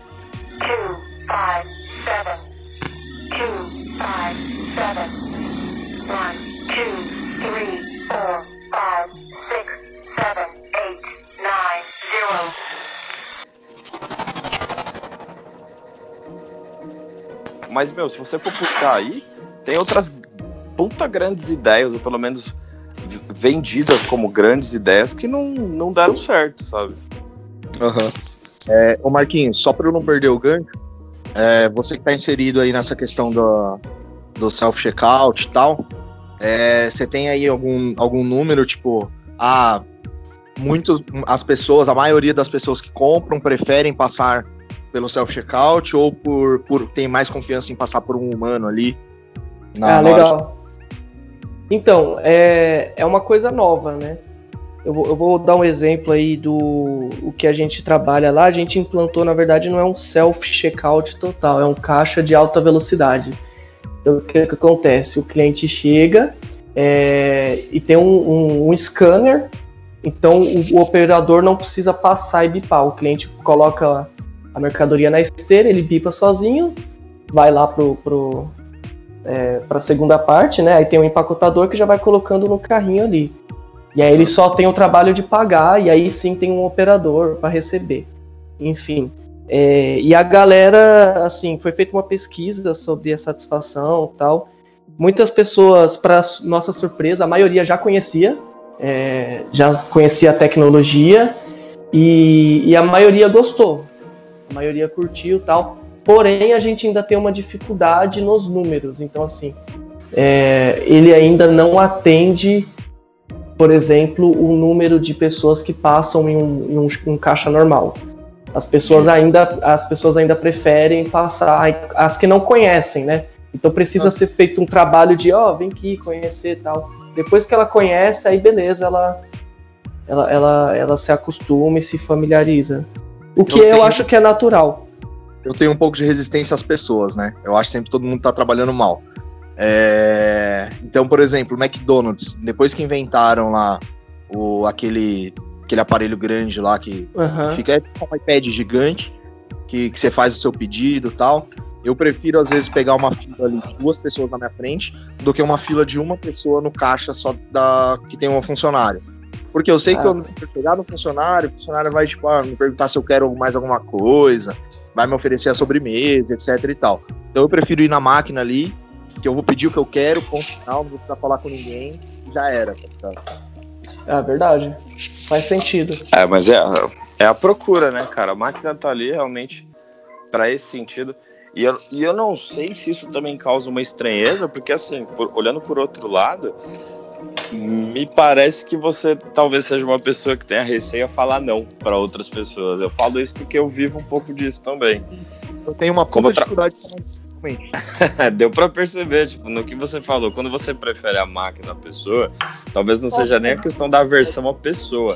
257 257 1 2 3 4 5 6 7 8 9 0. Mas, se você for puxar aí, tem outras puta grandes ideias, ou pelo menos vendidas como grandes ideias, que não deram certo, sabe? Ô Marquinhos, só para eu não perder o gancho, você que está inserido aí nessa questão do self-checkout e tal, você tem aí algum número, tipo, a maioria das pessoas que compram preferem passar pelo self-checkout ou por ter mais confiança em passar por um humano ali? Legal. Então, é uma coisa nova, né? Eu vou dar um exemplo aí o que a gente trabalha lá. A gente implantou, na verdade, não é um self-checkout total, é um caixa de alta velocidade. Então, o que acontece? O cliente chega e tem um scanner, então o operador não precisa passar e bipar. O cliente coloca a mercadoria na esteira, ele bipa sozinho, vai lá para a segunda parte, né? Aí tem um empacotador que já vai colocando no carrinho ali. E aí ele só tem o trabalho de pagar, e aí sim tem um operador para receber. Enfim. E a galera, assim, foi feita uma pesquisa sobre a satisfação e tal. Muitas pessoas, para nossa surpresa, a maioria já conhecia a tecnologia, e a maioria gostou. A maioria curtiu e tal. Porém, a gente ainda tem uma dificuldade nos números. Então, assim, ele ainda não atende, por exemplo, o número de pessoas que passam em um caixa normal. As pessoas ainda preferem passar, as que não conhecem, né? Então precisa ser feito um trabalho de, vem aqui conhecer e tal. Depois que ela conhece, aí beleza, ela se acostuma e se familiariza. O que eu acho que é natural. Eu tenho um pouco de resistência às pessoas, né? Eu acho que sempre todo mundo tá trabalhando mal. Então, por exemplo, o McDonald's, depois que inventaram lá aquele aparelho grande lá que fica um iPad gigante, que você faz o seu pedido e tal, eu prefiro às vezes pegar uma fila ali de 2 pessoas na minha frente do que uma fila de uma pessoa no caixa só que tem um funcionário. Porque eu sei que eu chegar no funcionário, o funcionário vai me perguntar se eu quero mais alguma coisa, vai me oferecer a sobremesa, etc e tal. Então eu prefiro ir na máquina ali, que eu vou pedir o que eu quero, ponto final, não vou precisar falar com ninguém, já era. É verdade. Faz sentido. Mas é a procura, né, cara? A máquina tá ali realmente para esse sentido. E eu não sei se isso também causa uma estranheza, porque assim, olhando por outro lado, me parece que você talvez seja uma pessoa que tenha receio a falar não para outras pessoas. Eu falo isso porque eu vivo um pouco disso também. Eu tenho uma dificuldade Deu pra perceber, tipo, no que você falou, quando você prefere a máquina à pessoa, talvez não seja nem a questão da aversão à pessoa,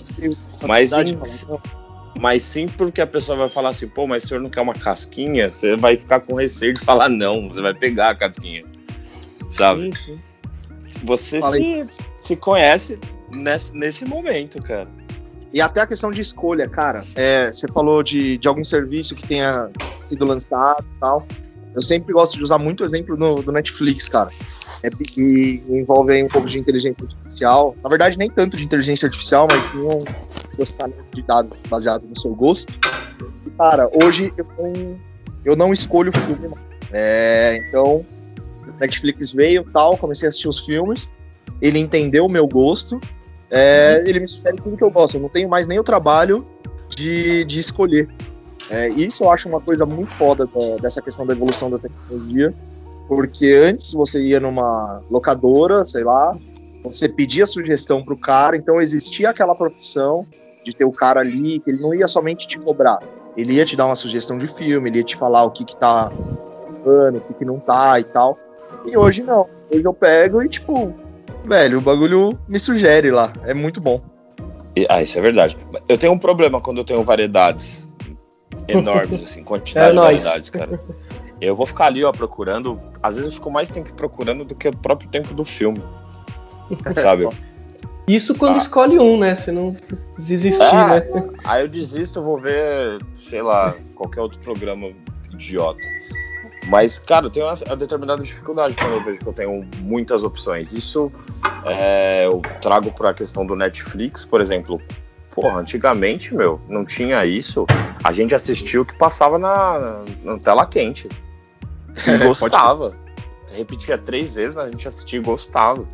mas sim porque a pessoa vai falar assim, pô, mas o senhor não quer uma casquinha? Você vai ficar com receio de falar não, você vai pegar a casquinha, sabe? Sim. Você se conhece nesse momento, cara. E até a questão de escolha, cara, você falou de algum serviço que tenha sido lançado e tal. Eu sempre gosto de usar muito exemplo do Netflix, cara. Que envolve aí um pouco de inteligência artificial. Na verdade, nem tanto de inteligência artificial, mas sim um processamento de dados baseado no seu gosto. E, cara, hoje eu não escolho filme. Então, o Netflix veio e tal, comecei a assistir os filmes. Ele entendeu o meu gosto. Ele me sugere tudo que eu gosto. Eu não tenho mais nem o trabalho de escolher. Isso eu acho uma coisa muito foda dessa questão da evolução da tecnologia, porque antes você ia numa locadora, sei lá, você pedia sugestão pro cara, então existia aquela profissão de ter o cara ali, que ele não ia somente te cobrar, ele ia te dar uma sugestão de filme, ele ia te falar o que tá falando, o que não tá e tal. E hoje não, hoje eu pego e tipo, velho, o bagulho me sugere lá, é muito bom. Isso é verdade. Eu tenho um problema quando eu tenho variedades enormes, assim, quantidade de variedades, cara. Eu vou ficar ali, ó, procurando. Às vezes eu fico mais tempo procurando do que o próprio tempo do filme. Sabe? Isso quando escolhe um, né? Se não desistir, né? Aí eu desisto, eu vou ver, sei lá, qualquer outro programa idiota. Mas, cara, eu tenho uma determinada dificuldade quando eu vejo que eu tenho muitas opções. Isso eu trago para a questão do Netflix, por exemplo. Porra, antigamente, não tinha isso. A gente assistia o que passava na tela quente. E gostava. Repetia 3 vezes, mas a gente assistia e gostava.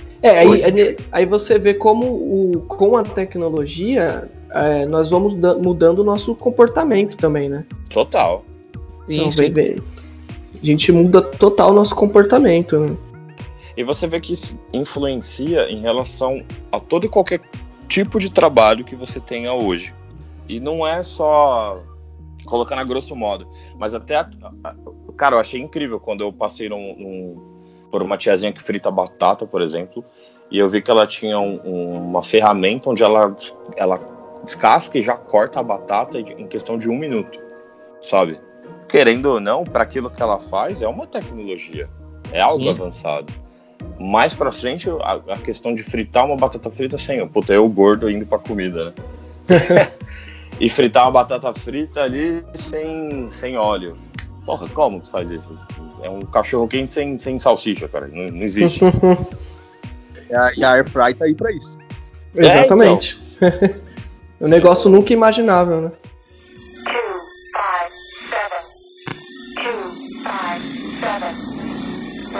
Aí você vê como com a tecnologia nós vamos mudando o nosso comportamento também, né? Total. Então, a gente muda total o nosso comportamento, né? E você vê que isso influencia em relação a todo e qualquer tipo de trabalho que você tenha hoje. E não é só colocando a grosso modo, mas até cara, eu achei incrível quando eu passei por uma tiazinha que frita batata, por exemplo, e eu vi que ela tinha uma ferramenta onde ela descasca e já corta a batata em questão de 1 minuto, sabe? Querendo ou não, para aquilo que ela faz, é uma tecnologia, é algo avançado. Mais pra frente, a questão de fritar uma batata frita sem... Puta, eu gordo indo pra comida, né? E fritar uma batata frita ali sem óleo. Porra, como que faz isso? É um cachorro quente sem salsicha, cara. Não existe. E a Airfry tá aí pra isso. Exatamente. Então. O negócio nunca imaginável, né? 1, 2, 3, 4, 5, 6, 7, 8,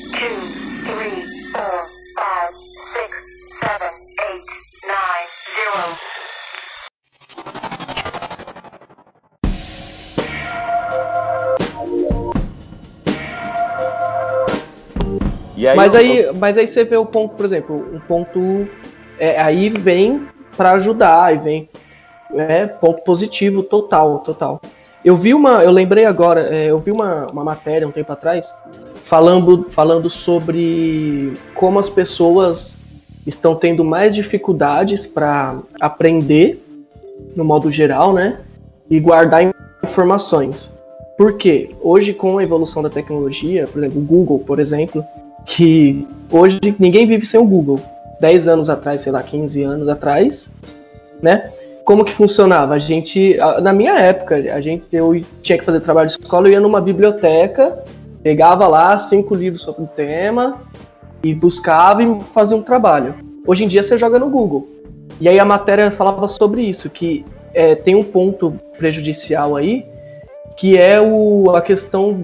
9, 0. E aí mas aí você vê o ponto, por exemplo, um ponto aí vem para ajudar, aí vem ponto positivo total. Eu lembrei agora, eu vi uma matéria um tempo atrás falando sobre como as pessoas estão tendo mais dificuldades para aprender, no modo geral, né? E guardar informações. Por quê? Hoje, com a evolução da tecnologia, por exemplo, o Google, por exemplo, que hoje ninguém vive sem o Google. 10 anos atrás, sei lá, 15 anos atrás, né? Como que funcionava? Na minha época, eu tinha que fazer trabalho de escola, eu ia numa biblioteca, pegava lá 5 livros sobre o tema e buscava e fazia um trabalho. Hoje em dia você joga no Google. E aí a matéria falava sobre isso, que tem um ponto prejudicial aí, que é a questão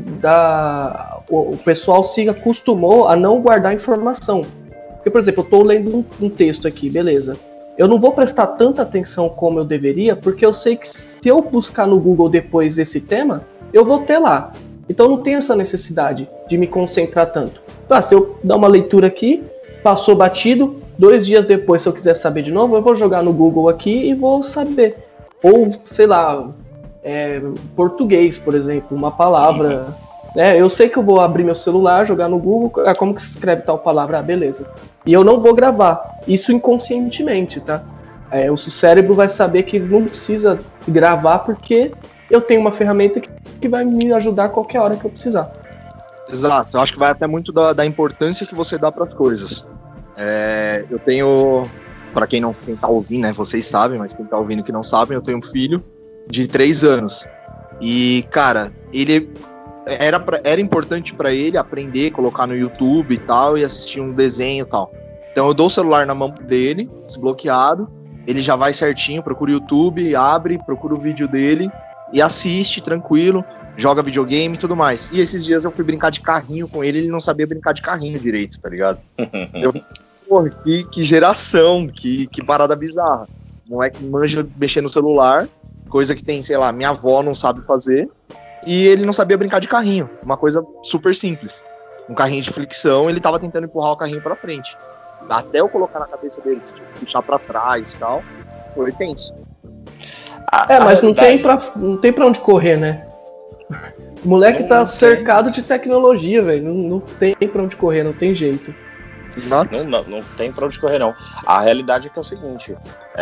o pessoal se acostumou a não guardar informação. Porque, por exemplo, eu estou lendo um texto aqui, beleza. Eu não vou prestar tanta atenção como eu deveria, porque eu sei que se eu buscar no Google depois desse tema, eu vou ter lá. Então não tem essa necessidade de me concentrar tanto. Se eu dar uma leitura aqui, passou batido, 2 dias depois, se eu quiser saber de novo, eu vou jogar no Google aqui e vou saber. Ou, sei lá, português, por exemplo, uma palavra. Eu sei que eu vou abrir meu celular, jogar no Google, como que se escreve tal palavra? Beleza. E eu não vou gravar. Isso inconscientemente, tá? O cérebro vai saber que não precisa gravar porque eu tenho uma ferramenta que vai me ajudar a qualquer hora que eu precisar. Exato. Eu acho que vai até muito da importância que você dá para as coisas. Eu tenho, para quem tá ouvindo, né? Vocês sabem, mas quem tá ouvindo que não sabem, eu tenho um filho de 3 anos. E, cara, ele... Era importante pra ele aprender, colocar no YouTube e tal, e assistir um desenho e tal. Então eu dou o celular na mão dele, desbloqueado, ele já vai certinho, procura o YouTube, abre, procura o vídeo dele e assiste tranquilo, joga videogame e tudo mais. E esses dias eu fui brincar de carrinho com ele não sabia brincar de carrinho direito, tá ligado? Porra, que geração, que parada bizarra. O moleque manja mexer no celular Coisa que tem, sei lá, minha avó não sabe fazer. E ele não sabia brincar de carrinho. Uma coisa super simples. Um carrinho de fricção, ele tava tentando empurrar o carrinho pra frente. Até eu colocar na cabeça dele, puxar pra trás e tal, foi tenso. Mas não tem pra onde correr, né? O moleque tá cercado de tecnologia, velho. Não tem pra onde correr, não tem jeito. Não tem pra onde correr, não. A realidade é que é o seguinte,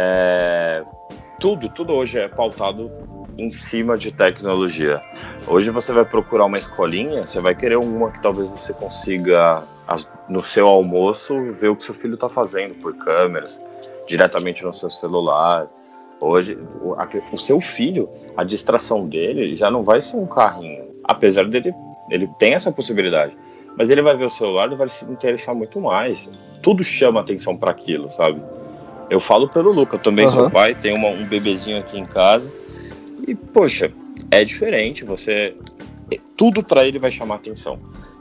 tudo hoje é pautado em cima de tecnologia. Hoje você vai procurar uma escolinha, você vai querer uma que talvez você consiga, no seu almoço, ver o que seu filho tá fazendo por câmeras, diretamente no seu celular. Hoje, o seu filho, a distração dele já não vai ser um carrinho, apesar dele, ele tem essa possibilidade, mas ele vai ver o celular e vai se interessar muito mais. Tudo chama atenção para aquilo, sabe? Eu falo pelo Luca, eu também sou pai, tenho um bebezinho aqui em casa e, poxa, é diferente, tudo para ele vai chamar atenção.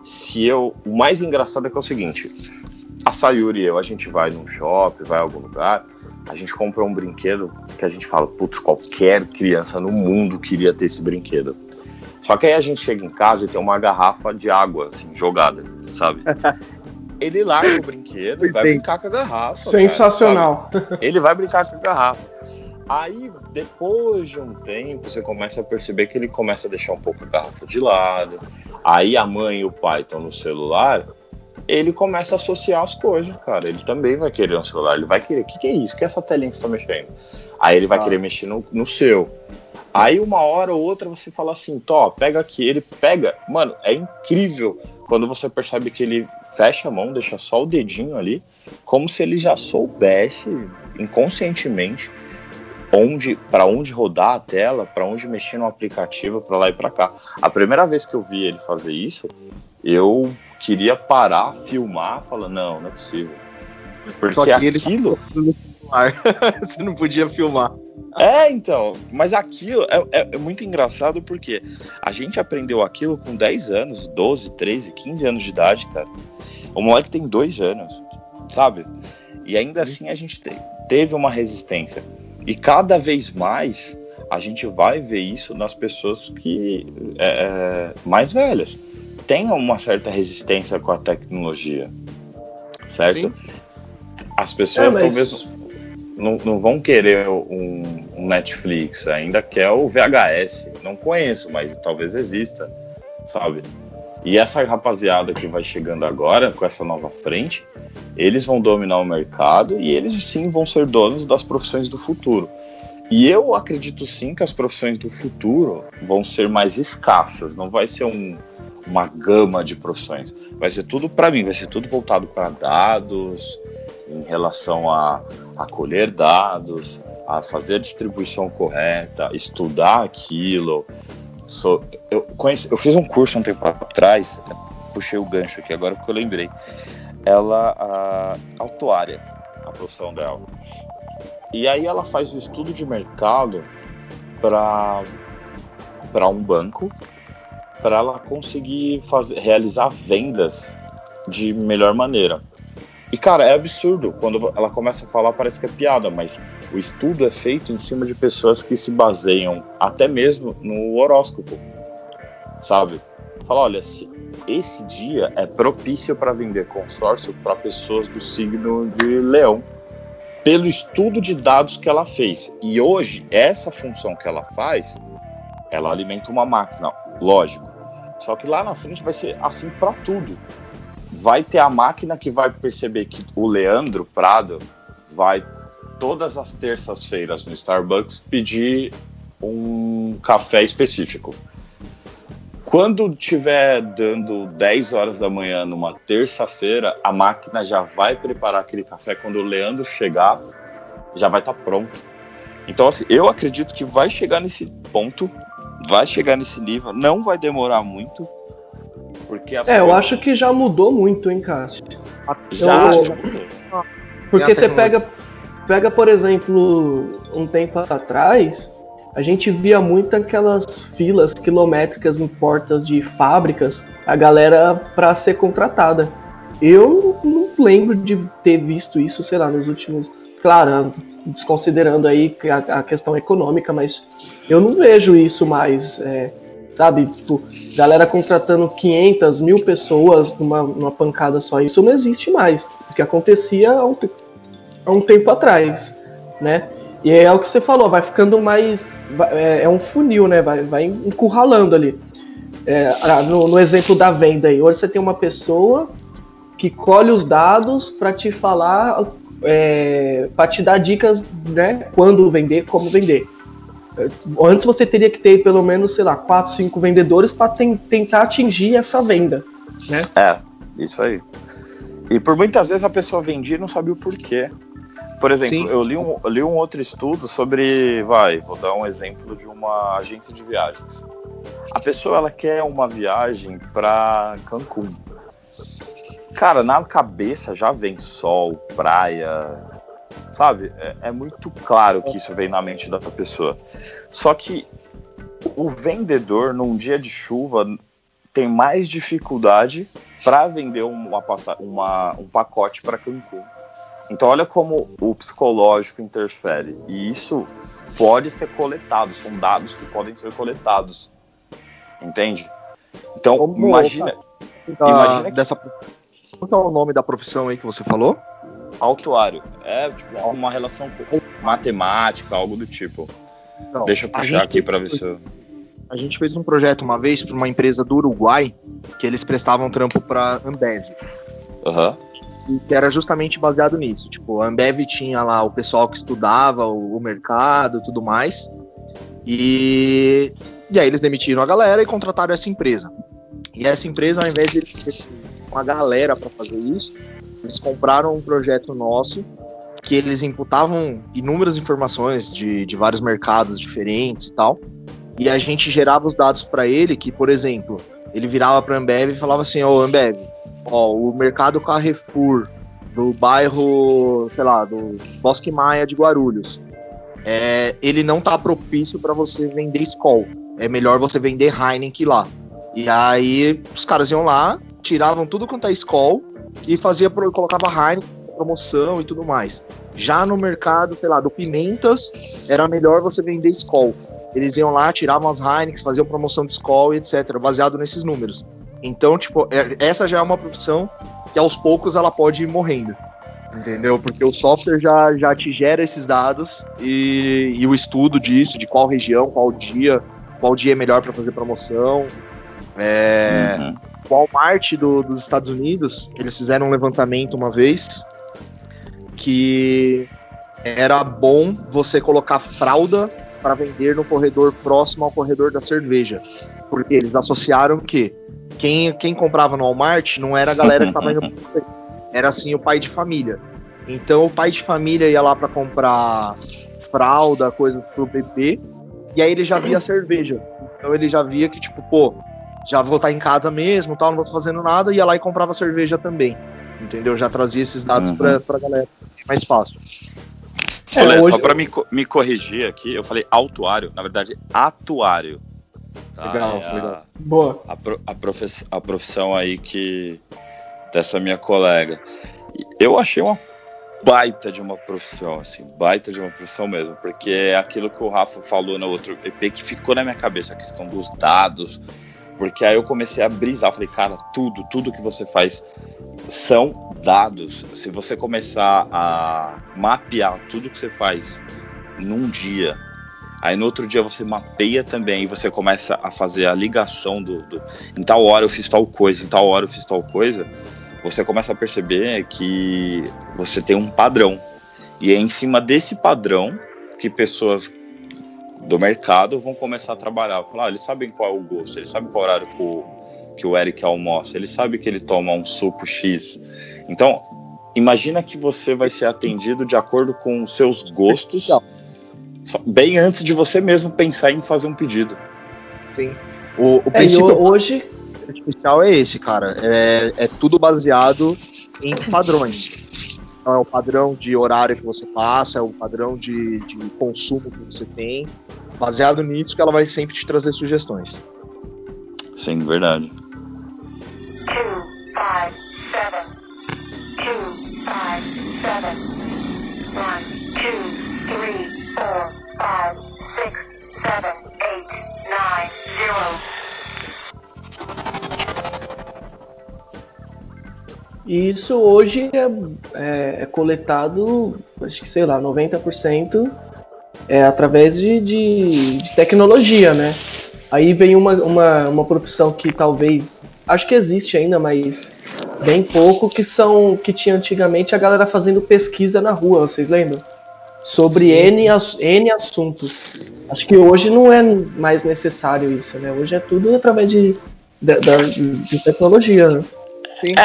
O mais engraçado é que é o seguinte, a Sayuri e eu, a gente vai num shopping, vai a algum lugar, a gente compra um brinquedo que a gente fala, putz, qualquer criança no mundo queria ter esse brinquedo. Só que aí a gente chega em casa e tem uma garrafa de água, assim, jogada, sabe? Ele larga o brinquedo e vai brincar com a garrafa. Sensacional. Cara, ele vai brincar com a garrafa. Aí, depois de um tempo, você começa a perceber que ele começa a deixar um pouco a garrafa de lado. Aí a mãe e o pai estão no celular, ele começa a associar as coisas, cara. Ele também vai querer um celular. Ele vai querer, o que é isso? O que é essa telinha que você tá mexendo? Aí ele vai querer mexer no seu. Aí uma hora ou outra você fala assim, pega aqui. Ele pega. Mano, é incrível quando você percebe que ele fecha a mão, deixa só o dedinho ali, como se ele já soubesse inconscientemente para onde rodar a tela, para onde mexer no aplicativo, para lá e para cá. A primeira vez que eu vi ele fazer isso, eu queria parar, filmar, falar, não é possível. Porque só que aquilo... no celular. Você não podia filmar. Então, mas aquilo é muito engraçado porque a gente aprendeu aquilo com 10 anos, 12, 13, 15 anos de idade, cara. O moleque tem 2 anos, sabe? E ainda assim a gente teve uma resistência. E cada vez mais a gente vai ver isso nas pessoas que mais velhas. Tem uma certa resistência com a tecnologia, certo? Sim. As pessoas talvez não vão querer um Netflix, ainda quer o VHS. Não conheço, mas talvez exista, sabe? E essa rapaziada que vai chegando agora, com essa nova frente, eles vão dominar o mercado e eles sim vão ser donos das profissões do futuro. E eu acredito sim que as profissões do futuro vão ser mais escassas, não vai ser uma gama de profissões. Vai ser tudo, para mim, vai ser tudo voltado para dados, em relação a colher dados, a fazer a distribuição correta, estudar aquilo. Eu fiz um curso um tempo atrás, puxei o gancho aqui agora porque eu lembrei. Ela, a autuária, a profissão dela. E aí ela faz o estudo de mercado para um banco, para ela conseguir realizar vendas de melhor maneira. E, cara, é absurdo. Quando ela começa a falar, parece que é piada, mas o estudo é feito em cima de pessoas que se baseiam até mesmo no horóscopo, sabe? Fala, olha, esse dia é propício para vender consórcio para pessoas do signo de Leão, pelo estudo de dados que ela fez. E hoje, essa função que ela faz, ela alimenta uma máquina, lógico. Só que lá na frente vai ser assim para tudo. Vai ter a máquina que vai perceber que o Leandro Prado vai todas as terças-feiras no Starbucks pedir um café específico. Quando tiver dando 10 horas da manhã numa terça-feira, a máquina já vai preparar aquele café. Quando o Leandro chegar, já vai estar pronto. Então, assim, eu acredito que vai chegar nesse ponto, vai chegar nesse nível, não vai demorar muito. Porque eu acho que já mudou muito, hein, Cássio? Já mudou. Porque você pega, por exemplo, um tempo atrás, a gente via muito aquelas filas quilométricas em portas de fábricas, a galera para ser contratada. Eu não lembro de ter visto isso, sei lá, nos últimos... Claro, desconsiderando aí a questão econômica, mas Eu não vejo isso mais, sabe? Tipo, galera contratando 500, 1000 pessoas numa pancada só. Isso não existe mais, porque acontecia há um tempo atrás, né? E é o que você falou, vai ficando mais... É um funil, né? Vai encurralando ali. No exemplo da venda aí, hoje você tem uma pessoa que colhe os dados para te falar, para te dar dicas, né? Quando vender, como vender. Antes você teria que ter pelo menos, sei lá, 4, 5 vendedores para tentar atingir essa venda, né? Isso aí. E por muitas vezes a pessoa vendia e não sabia o porquê. Por exemplo, sim, eu li um outro estudo sobre, vou dar um exemplo de uma agência de viagens. A pessoa, ela quer uma viagem para Cancún. Cara, na cabeça já vem sol, praia, sabe? É muito claro que isso vem na mente da pessoa. Só que o vendedor, num dia de chuva, tem mais dificuldade para vender um pacote para Cancún. Então olha como o psicológico interfere. E isso pode ser coletado, são dados que podem ser coletados. Entende? Então, imagina Qual é o nome da profissão aí que você falou? Autuário. É tipo uma relação com matemática, algo do tipo. Não, deixa eu puxar aqui para ver se eu... A gente fez um projeto uma vez para uma empresa do Uruguai, que eles prestavam trampo para Ambev. E que era justamente baseado nisso. Tipo, a Ambev tinha lá o pessoal que estudava o mercado e tudo mais. E aí eles demitiram a galera e contrataram essa empresa. E essa empresa, ao invés de eles terem uma galera para fazer isso, eles compraram um projeto nosso que eles imputavam inúmeras informações de vários mercados diferentes e tal. E a gente gerava os dados para ele, que, por exemplo, ele virava para a Ambev e falava assim: ô, Ambev, o mercado Carrefour do bairro, sei lá, do Bosque Maia de Guarulhos, ele não tá propício para você vender Skol. É melhor você vender Heineken lá. E aí os caras iam lá, tiravam tudo quanto é Skol e colocava Heineken, promoção e tudo mais. Já no mercado, sei lá, do Pimentas, era melhor você vender Skol. Eles iam lá, tiravam as Heineken, faziam promoção de Skol e etc, baseado nesses números. Então, tipo, essa já é uma profissão que aos poucos ela pode ir morrendo, entendeu? Porque o software já te gera esses dados e o estudo disso, de qual região, qual dia é melhor para fazer promoção. O Walmart dos Estados Unidos, eles fizeram um levantamento uma vez que era bom você colocar fralda para vender no corredor próximo ao corredor da cerveja, porque eles associaram que quem comprava no Walmart não era a galera que estava indo, era assim o pai de família. Então o pai de família ia lá para comprar fralda, coisa pro bebê, e aí ele já via a cerveja. Então ele já via que tipo, já vou estar em casa mesmo, tal, não vou fazendo nada, ia lá e comprava cerveja também. Entendeu? Já trazia esses dados pra galera. É mais fácil. Hoje... Só para me corrigir aqui, eu falei autuário, na verdade atuário. Tá? Legal. Boa. A profissão aí dessa minha colega. Eu achei uma baita de uma profissão, assim, baita de uma profissão mesmo, porque é aquilo que o Rafa falou no outro EP que ficou na minha cabeça, a questão dos dados, porque aí eu comecei a brisar, falei, cara, tudo que você faz são dados. Se você começar a mapear tudo que você faz num dia, aí no outro dia você mapeia também e você começa a fazer a ligação em tal hora eu fiz tal coisa, em tal hora eu fiz tal coisa, você começa a perceber que você tem um padrão. E é em cima desse padrão que pessoas do mercado vão começar a trabalhar. Falar, eles sabem qual é o gosto, eles sabem qual é o horário que o Eric almoça, eles sabem que ele toma um suco X. Então, imagina que você vai ser atendido de acordo com os seus gostos, bem antes de você mesmo pensar em fazer um pedido. Sim. O princípio hoje artificial é esse, cara. É tudo baseado em padrões. Então é o padrão de horário que você passa, é o padrão de consumo que você tem. Baseado nisso que ela vai sempre te trazer sugestões. Sim, verdade. 2, 5, 7. 2, 5, 7. 1, 2, 3, 4, 5, 6, 7. zero. E isso hoje é coletado, acho que, sei lá, 90% através de tecnologia, né? Aí vem uma profissão que talvez, acho que existe ainda, mas bem pouco, que tinha antigamente a galera fazendo pesquisa na rua, vocês lembram? Sobre N assuntos. Acho que hoje não é mais necessário isso, né? Hoje é tudo através de tecnologia, né? Sim.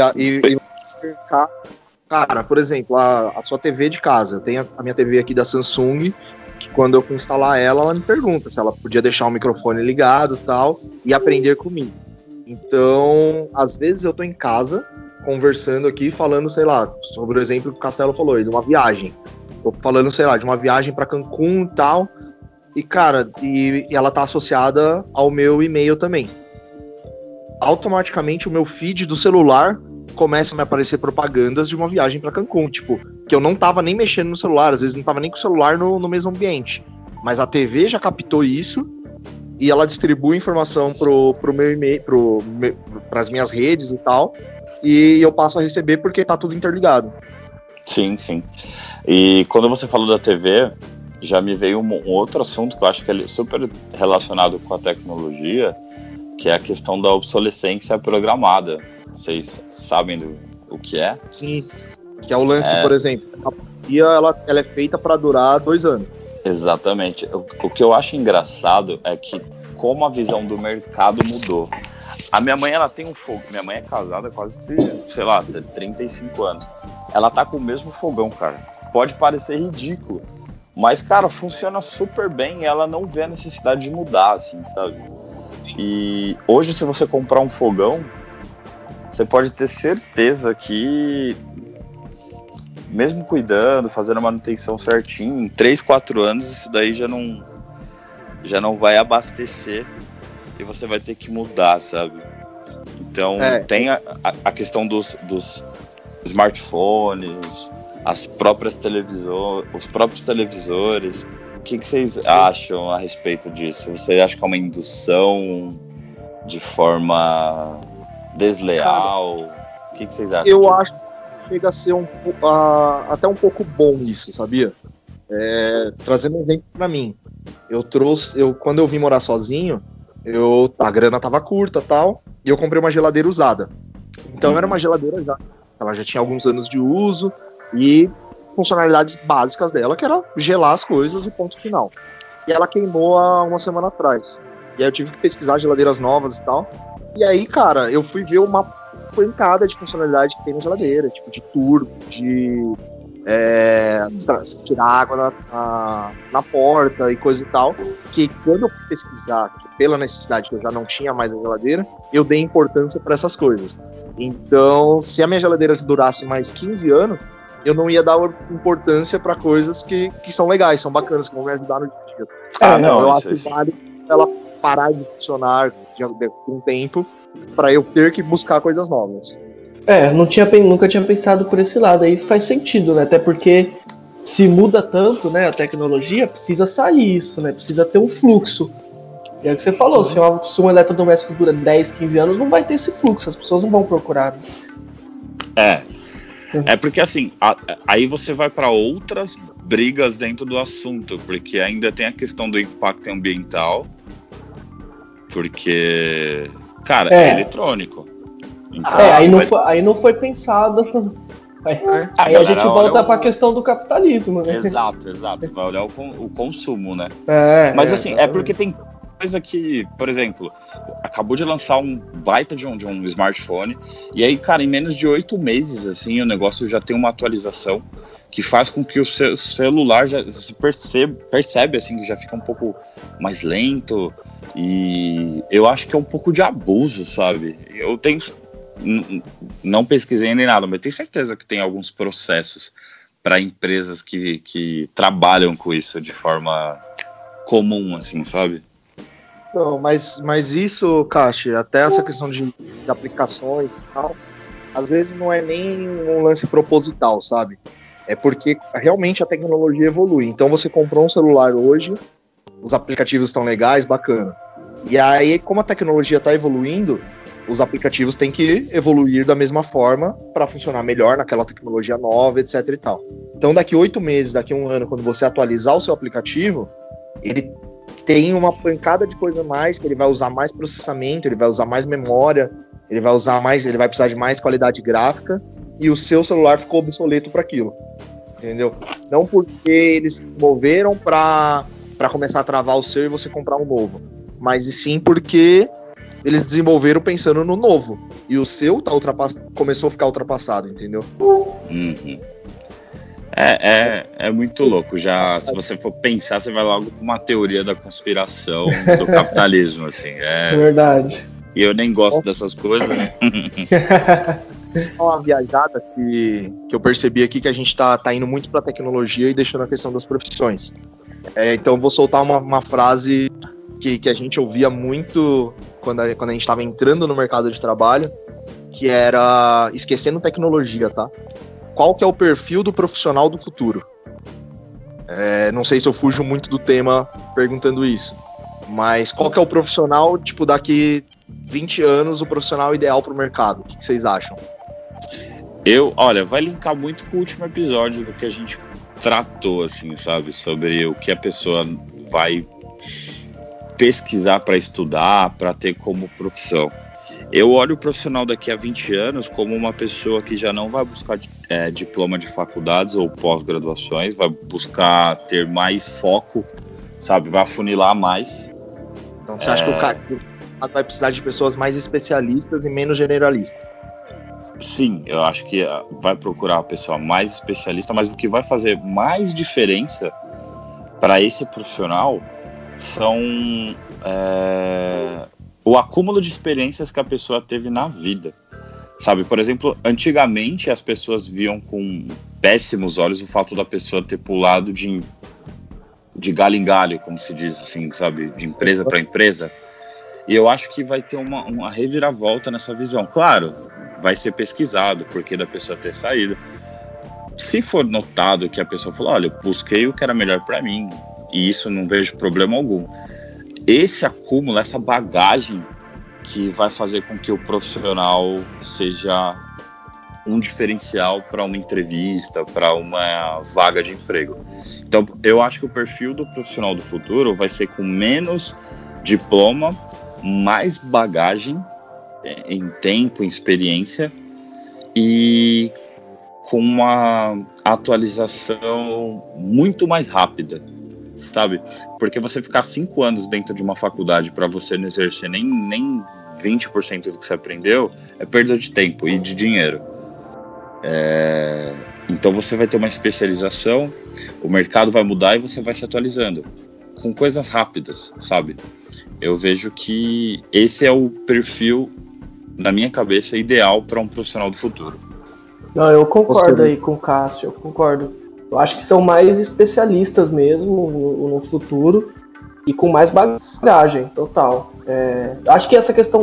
Cara, por exemplo, a sua TV de casa. Eu tenho a minha TV aqui da Samsung, que quando eu fui instalar ela me pergunta se ela podia deixar o microfone ligado e tal, e aprender comigo. Então, às vezes eu tô em casa, conversando aqui, falando, sei lá, sobre o exemplo que o Castelo falou, de uma viagem. Tô falando, sei lá, de uma viagem para Cancún e tal, e, cara, e ela tá associada ao meu e-mail também. Automaticamente o meu feed do celular começa a me aparecer propagandas de uma viagem para Cancún, tipo, que eu não tava nem mexendo no celular, às vezes não tava nem com o celular no mesmo ambiente, mas a TV já captou isso e ela distribui informação pro meu e-mail, pras minhas redes e tal, e eu passo a receber porque tá tudo interligado. Sim. E quando você falou da TV, já me veio um outro assunto que eu acho que é super relacionado com a tecnologia, que é a questão da obsolescência programada. Vocês sabem o que é? Sim, que é o lance, por exemplo, a bateria ela é feita para durar 2 anos. Exatamente. O que eu acho engraçado é que como a visão do mercado mudou. A minha mãe, ela tem um fogão. Minha mãe é casada há quase, sei lá, 35 anos. Ela tá com o mesmo fogão, cara. Pode parecer ridículo, mas, cara, funciona super bem e ela não vê a necessidade de mudar, assim, sabe? E hoje, se você comprar um fogão, você pode ter certeza que, mesmo cuidando, fazendo a manutenção certinho, em 3, 4 anos, isso daí já não vai abastecer e você vai ter que mudar, sabe? Então, tem a questão dos smartphones, os próprios televisores. O que vocês acham a respeito disso? Você acha que é uma indução de forma desleal? O que vocês acham? Eu acho que chega a ser até um pouco bom isso, sabia? Trazendo um exemplo pra mim. Quando eu vim morar sozinho, a grana tava curta e tal, e eu comprei uma geladeira usada. Então era uma geladeira ela já tinha alguns anos de uso e funcionalidades básicas dela, que era gelar as coisas e ponto final. E ela queimou há uma semana atrás. E aí eu tive que pesquisar geladeiras novas e tal. E aí, cara, eu fui ver uma pancada de funcionalidade que tem na geladeira, tipo de turbo, de tirar água na porta e coisa e tal, que quando eu fui pesquisar, pela necessidade que eu já não tinha mais a geladeira, eu dei importância para essas coisas. Então, se a minha geladeira durasse mais 15 anos, eu não ia dar importância para coisas que são legais, são bacanas, que vão me ajudar no dia a dia. Eu acho que vale ela parar de funcionar por um tempo para eu ter que buscar coisas novas. Nunca tinha pensado por esse lado, aí faz sentido, né? Até porque se muda tanto, né, a tecnologia, precisa sair isso, né? Precisa ter um fluxo. E é o que você falou, se um eletrodoméstico dura 10, 15 anos, não vai ter esse fluxo, as pessoas não vão procurar. Porque assim, aí você vai para outras brigas dentro do assunto, porque ainda tem a questão do impacto ambiental, porque, cara, é eletrônico. Então, aí não foi pensado. Aí a gente volta para a questão do capitalismo, né? Exato. Vai olhar o consumo, né? Mas assim, porque tem coisa que, por exemplo, acabou de lançar um baita de um smartphone, e aí, cara, em menos de 8 meses, assim, o negócio já tem uma atualização que faz com que o celular já se percebe, assim, que já fica um pouco mais lento, e eu acho que é um pouco de abuso, sabe? Eu não pesquisei nem nada, mas tenho certeza que tem alguns processos para empresas que trabalham com isso de forma comum, assim, sabe? Não, mas isso, Kashi, até essa questão de aplicações e tal, às vezes não é nem um lance proposital, sabe? É porque realmente a tecnologia evolui. Então você comprou um celular hoje, os aplicativos estão legais, bacana. E aí, como a tecnologia está evoluindo, os aplicativos têm que evoluir da mesma forma para funcionar melhor naquela tecnologia nova, etc e tal. Então, daqui 8 meses, daqui 1 ano, quando você atualizar o seu aplicativo, ele tem uma pancada de coisa a mais, que ele vai usar mais processamento, ele vai usar mais memória, ele vai precisar de mais qualidade gráfica, e o seu celular ficou obsoleto para aquilo. Entendeu? Não porque eles se moveram para começar a travar o seu e você comprar um novo, mas e sim porque eles desenvolveram pensando no novo. E o seu começou a ficar ultrapassado, entendeu? Uhum. É muito louco. Já, se você for pensar, você vai logo com uma teoria da conspiração do capitalismo, assim. É verdade. E eu nem gosto dessas coisas, né? Só uma viajada que eu percebi aqui, que a gente tá indo muito pra tecnologia e deixando a questão das profissões. Então eu vou soltar uma frase que a gente ouvia muito quando a gente estava entrando no mercado de trabalho, que era esquecendo tecnologia, tá? Qual que é o perfil do profissional do futuro? Não sei se eu fujo muito do tema perguntando isso, mas qual que é o profissional, tipo, daqui 20 anos, o profissional ideal para o mercado? O que vocês acham? Olha, vai linkar muito com o último episódio do que a gente tratou, assim, sabe? Sobre o que a pessoa vai pesquisar para estudar, para ter como profissão. Eu olho o profissional daqui a 20 anos como uma pessoa que já não vai buscar diploma de faculdades ou pós-graduações, vai buscar ter mais foco, sabe? Vai afunilar mais. Então você acha que o cara vai precisar de pessoas mais especialistas e menos generalistas? Sim, eu acho que vai procurar a pessoa mais especialista, mas o que vai fazer mais diferença para esse profissional são o acúmulo de experiências que a pessoa teve na vida, sabe? Por exemplo, antigamente as pessoas viam com péssimos olhos o fato da pessoa ter pulado de galho em galho, como se diz, assim, sabe? De empresa para empresa. E eu acho que vai ter uma reviravolta nessa visão. Claro, vai ser pesquisado o porquê da pessoa ter saído. Se for notado que a pessoa falou, olha, eu busquei o que era melhor para mim, e isso não vejo problema algum. Esse acúmulo, essa bagagem que vai fazer com que o profissional seja um diferencial para uma entrevista, para uma vaga de emprego. Então, eu acho que o perfil do profissional do futuro vai ser com menos diploma, mais bagagem em tempo, em experiência, e com uma atualização muito mais rápida, sabe? Porque você ficar 5 anos dentro de uma faculdade para você não exercer nem 20% do que você aprendeu é perda de tempo e de dinheiro. Então você vai ter uma especialização, o mercado vai mudar e você vai se atualizando com coisas rápidas, sabe? Eu vejo que esse é o perfil, na minha cabeça, ideal para um profissional do futuro. Não, eu concordo aí com o Cássio, eu concordo. Eu acho que são mais especialistas mesmo no futuro e com mais bagagem, total. Acho que essa questão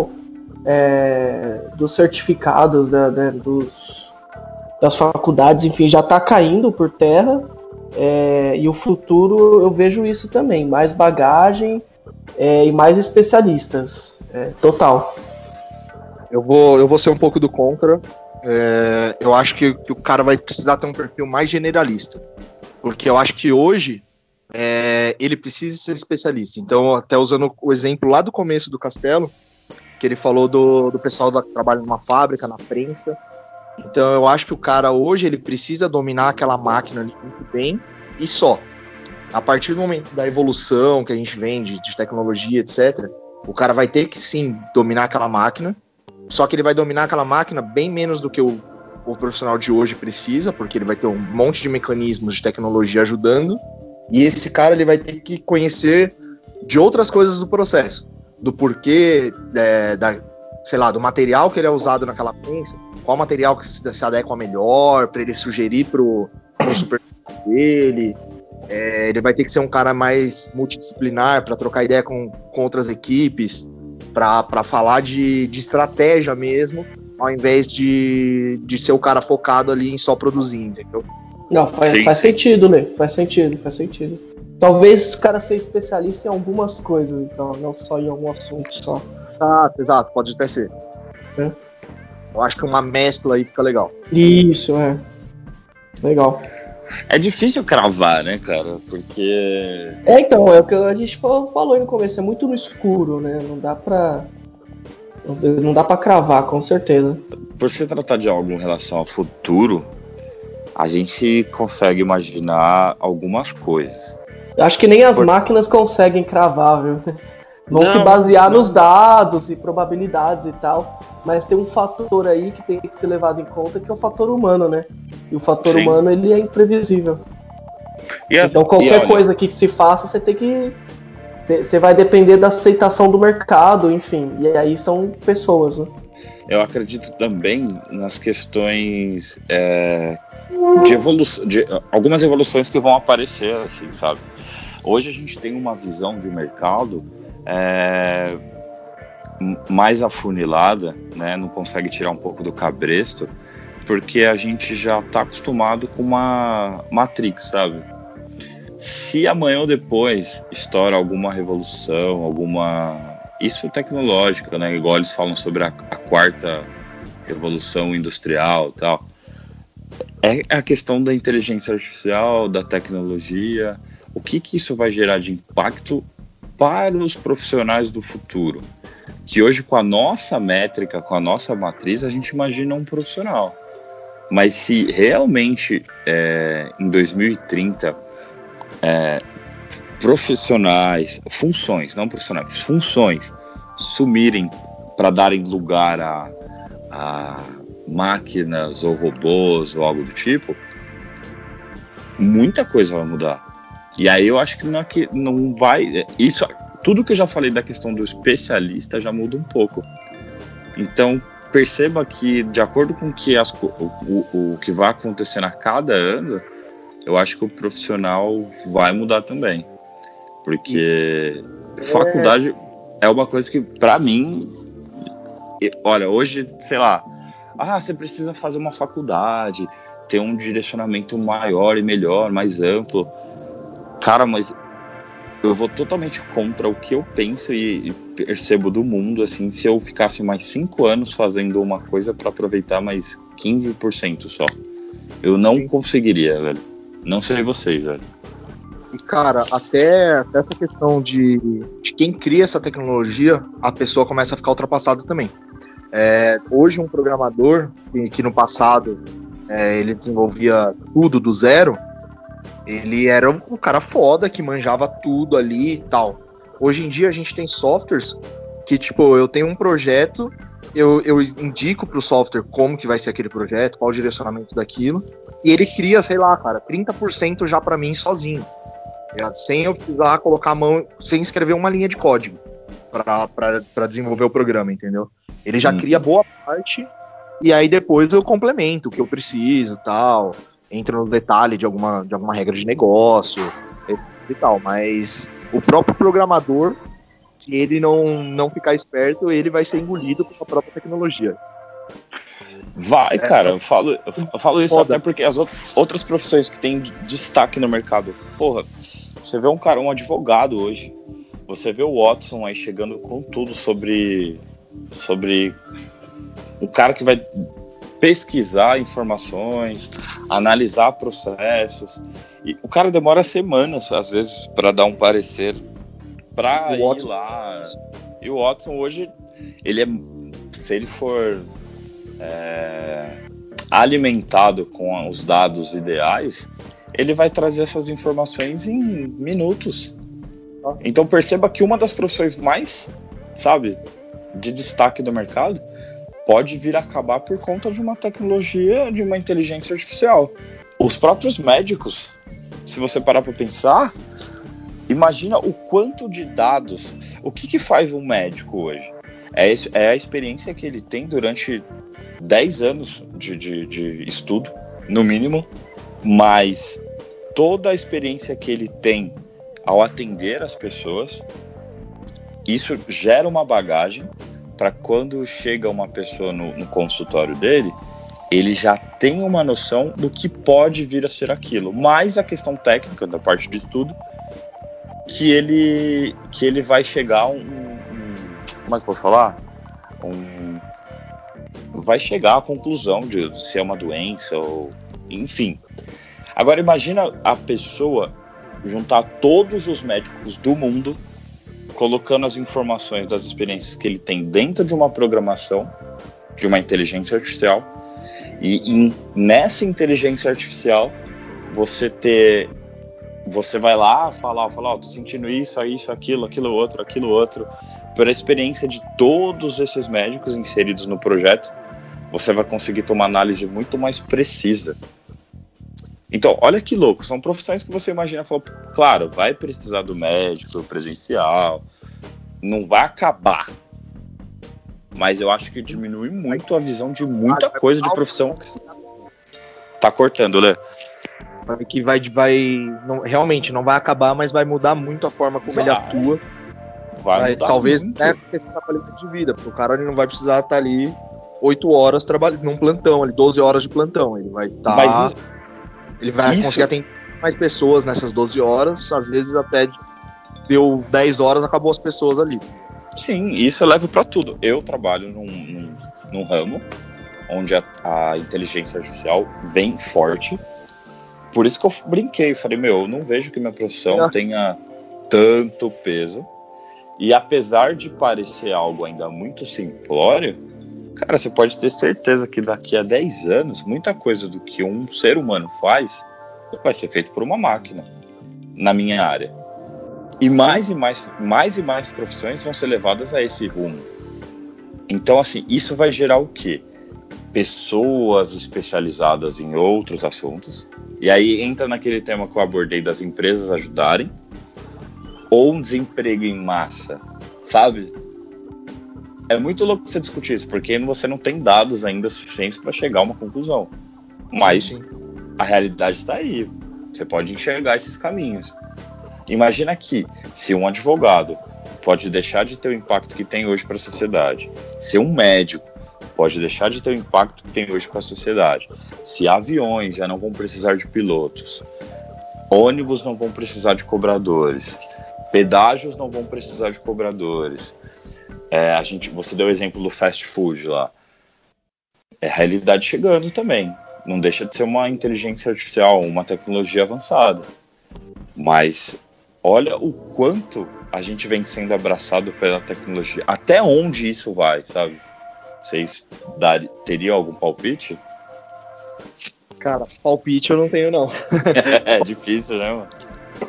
dos certificados, das faculdades, enfim, já está caindo por terra. E o futuro, eu vejo isso também, mais bagagem e mais especialistas, total. Eu vou ser um pouco do contra. Eu acho que o cara vai precisar ter um perfil mais generalista, porque eu acho que hoje ele precisa ser especialista. Então, até usando o exemplo lá do começo do Castelo, que ele falou do pessoal que trabalha numa fábrica, na prensa. Então eu acho que o cara hoje ele precisa dominar aquela máquina ali muito bem e só. A partir do momento da evolução que a gente vem de tecnologia, etc., o cara vai ter que sim dominar aquela máquina, só que ele vai dominar aquela máquina bem menos do que o profissional de hoje precisa, porque ele vai ter um monte de mecanismos de tecnologia ajudando, e esse cara ele vai ter que conhecer de outras coisas do processo, do porquê, sei lá, do material que ele é usado naquela prensa, qual material que se adequa melhor para ele sugerir pro supervisor dele. Ele vai ter que ser um cara mais multidisciplinar para trocar ideia com outras equipes, para falar de estratégia mesmo, ao invés de ser o cara focado ali em só produzir, entendeu? Não, faz sentido, Lê. Faz sentido. Talvez o cara ser especialista em algumas coisas, então, não só em algum assunto só. Exato, pode até ser. É. Eu acho que uma mescla aí fica legal. Isso, legal. É difícil cravar, né, cara? Porque... Então, é o que a gente falou aí no começo, é muito no escuro, né? Não dá pra cravar, com certeza. Por se tratar de algo em relação ao futuro, a gente consegue imaginar algumas coisas. Eu acho que nem as máquinas conseguem cravar, viu? Vão se basear nos dados e probabilidades e tal, mas tem um fator aí que tem que ser levado em conta, que é o fator humano, né? E o fator humano, ele é imprevisível. Então qualquer coisa aqui que se faça, você vai depender da aceitação do mercado, enfim, e aí são pessoas, né? Eu acredito também nas questões de algumas evoluções que vão aparecer, assim, sabe? Hoje a gente tem uma visão de mercado mais afunilada, né? Não consegue tirar um pouco do cabresto, porque a gente já está acostumado com uma Matrix, sabe? Se amanhã ou depois estoura alguma revolução, isso é tecnológica, né? Igual eles falam sobre a quarta revolução industrial e tal. É a questão da inteligência artificial, da tecnologia. O que isso vai gerar de impacto para os profissionais do futuro? Que hoje, com a nossa métrica, com a nossa matriz, a gente imagina um profissional. Mas se realmente, em 2030, funções sumirem para darem lugar a máquinas ou robôs ou algo do tipo, muita coisa vai mudar. E aí eu acho que não vai... Tudo que eu já falei da questão do especialista já muda um pouco. Então, perceba que, de acordo com que o que vai acontecendo a cada ano, eu acho que o profissional vai mudar também. Porque faculdade é uma coisa que, pra mim... Olha, hoje, sei lá... você precisa fazer uma faculdade, ter um direcionamento maior e melhor, mais amplo. Cara, mas eu vou totalmente contra o que eu penso e percebo do mundo, assim, se eu ficasse mais 5 anos fazendo uma coisa para aproveitar mais 15% só. Eu não conseguiria, velho. Não sei vocês, velho. E, cara, até essa questão de quem cria essa tecnologia, a pessoa começa a ficar ultrapassada também. Hoje, um programador que no passado ele desenvolvia tudo do zero, ele era um cara foda que manjava tudo ali e tal. Hoje em dia a gente tem softwares que, tipo, eu tenho um projeto, eu indico pro software como que vai ser aquele projeto, qual o direcionamento daquilo, e ele cria, sei lá, cara, 30% já pra mim sozinho. Sem eu precisar colocar a mão, sem escrever uma linha de código pra desenvolver o programa, entendeu? Ele já cria boa parte, e aí depois eu complemento o que eu preciso e tal, entro no detalhe de alguma regra de negócio e tal, mas o próprio programador, se ele não ficar esperto, ele vai ser engolido pela própria tecnologia. Vai, cara, eu falo isso foda. Até porque as outras profissões que têm destaque no mercado, porra, você vê um advogado hoje, você vê o Watson aí chegando com tudo sobre o cara que vai pesquisar informações, analisar processos, e o cara demora semanas, às vezes, para dar um parecer, para ir lá. E o Watson hoje, se ele for alimentado com os dados ideais, ele vai trazer essas informações em minutos. Então perceba que uma das profissões mais, de destaque do mercado pode vir a acabar por conta de uma tecnologia, de uma inteligência artificial. Os próprios médicos, se você parar para pensar, imagina o quanto de dados. O que faz um médico hoje? É a experiência que ele tem durante 10 anos de estudo, no mínimo, mas toda a experiência que ele tem ao atender as pessoas, isso gera uma bagagem para quando chega uma pessoa no consultório dele, ele já tem uma noção do que pode vir a ser aquilo. Mas a questão técnica da parte de estudo que ele vai chegar como é que eu posso falar? Vai chegar à conclusão de se é uma doença ou enfim. Agora imagina a pessoa juntar todos os médicos do mundo, colocando as informações das experiências que ele tem dentro de uma programação, de uma inteligência artificial, e nessa inteligência artificial você vai lá falar, tô sentindo isso, aquilo outro, pela experiência de todos esses médicos inseridos no projeto, você vai conseguir ter uma análise muito mais precisa. Então, olha que louco, são profissões que você imagina, claro, vai precisar do médico presencial, não vai acabar, mas eu acho que diminui muito a visão de muita coisa de profissão. Tá cortando, Lê. Que realmente não vai acabar, mas vai mudar muito a forma como ele atua. Vai mudar talvez muito. A qualidade de vida, porque o cara ele não vai precisar estar ali 8 horas trabalhando num plantão, ali 12 horas de plantão. Ele vai estar. Ele vai conseguir atender mais pessoas nessas 12 horas, às vezes até deu 10 horas, acabou as pessoas ali. Sim, isso eu levo para tudo. Eu trabalho num ramo onde a inteligência artificial vem forte. Por isso que eu brinquei, falei, eu não vejo que minha profissão tenha tanto peso. E apesar de parecer algo ainda muito simplório, cara, você pode ter certeza que daqui a 10 anos, muita coisa do que um ser humano faz vai ser feito por uma máquina, na minha área. E mais profissões vão ser levadas a esse rumo. Então, assim, isso vai gerar o quê? Pessoas especializadas em outros assuntos. E aí entra naquele tema que eu abordei das empresas ajudarem. Ou um desemprego em massa, sabe? É muito louco você discutir isso, porque você não tem dados ainda suficientes para chegar a uma conclusão. Mas a realidade está aí. Você pode enxergar esses caminhos. Imagina que se um advogado pode deixar de ter o impacto que tem hoje para a sociedade, se um médico pode deixar de ter o impacto que tem hoje para a sociedade, se aviões já não vão precisar de pilotos, ônibus não vão precisar de cobradores, pedágios não vão precisar de cobradores, você deu o exemplo do fast food lá, é a realidade chegando também, não deixa de ser uma inteligência artificial, uma tecnologia avançada, mas olha o quanto a gente vem sendo abraçado pela tecnologia, até onde isso vai, sabe? Vocês teriam algum palpite? Cara, palpite eu não tenho, não. É difícil, né, mano?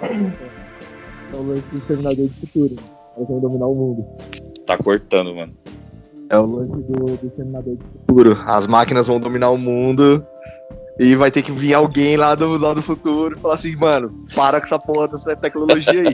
É o lance do Exterminador do Futuro. Eles vão dominar o mundo. Tá cortando, mano. É o lance do Exterminador do Futuro. As máquinas vão dominar o mundo e vai ter que vir alguém lá do futuro e falar assim, mano, para com essa porra dessa tecnologia aí.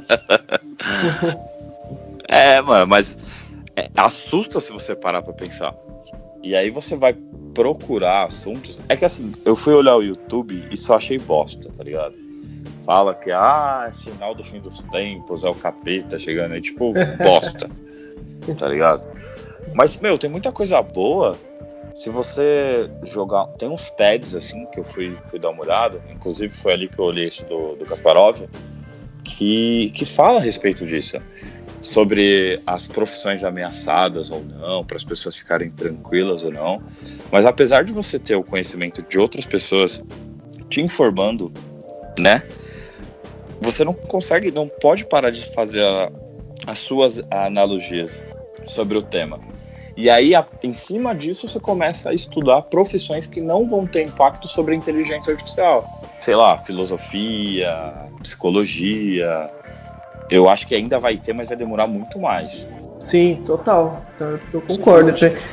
Mano, mas assusta se você parar pra pensar. E aí você vai procurar assuntos. É que assim, eu fui olhar o YouTube e só achei bosta, tá ligado? Fala que é sinal do fim dos tempos, é o capeta chegando aí, tipo, bosta, tá ligado? Mas, tem muita coisa boa. Se você jogar, tem uns TEDs assim, que eu fui dar uma olhada, inclusive foi ali que eu olhei esse do Kasparov, que fala a respeito disso, sobre as profissões ameaçadas ou não, para as pessoas ficarem tranquilas ou não. Mas apesar de você ter o conhecimento de outras pessoas te informando, né, você não pode parar de fazer as suas analogias sobre o tema. E aí, em cima disso, você começa a estudar profissões que não vão ter impacto sobre a inteligência artificial. Sei lá, filosofia, psicologia. Eu acho que ainda vai ter, mas vai demorar muito mais. Sim, total. Eu concordo.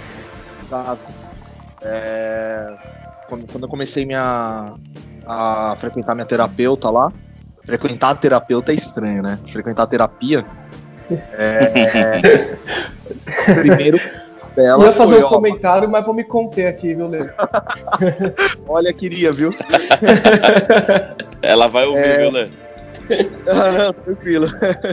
Quando eu comecei a frequentar minha terapeuta lá, frequentar a terapeuta é estranho, né? Frequentar a terapia primeiro dela. Eu ia fazer um comentário, mas vou me conter aqui, viu, Lê? Olha, queria, viu? Ela vai ouvir, viu, Lê? Não, tranquilo.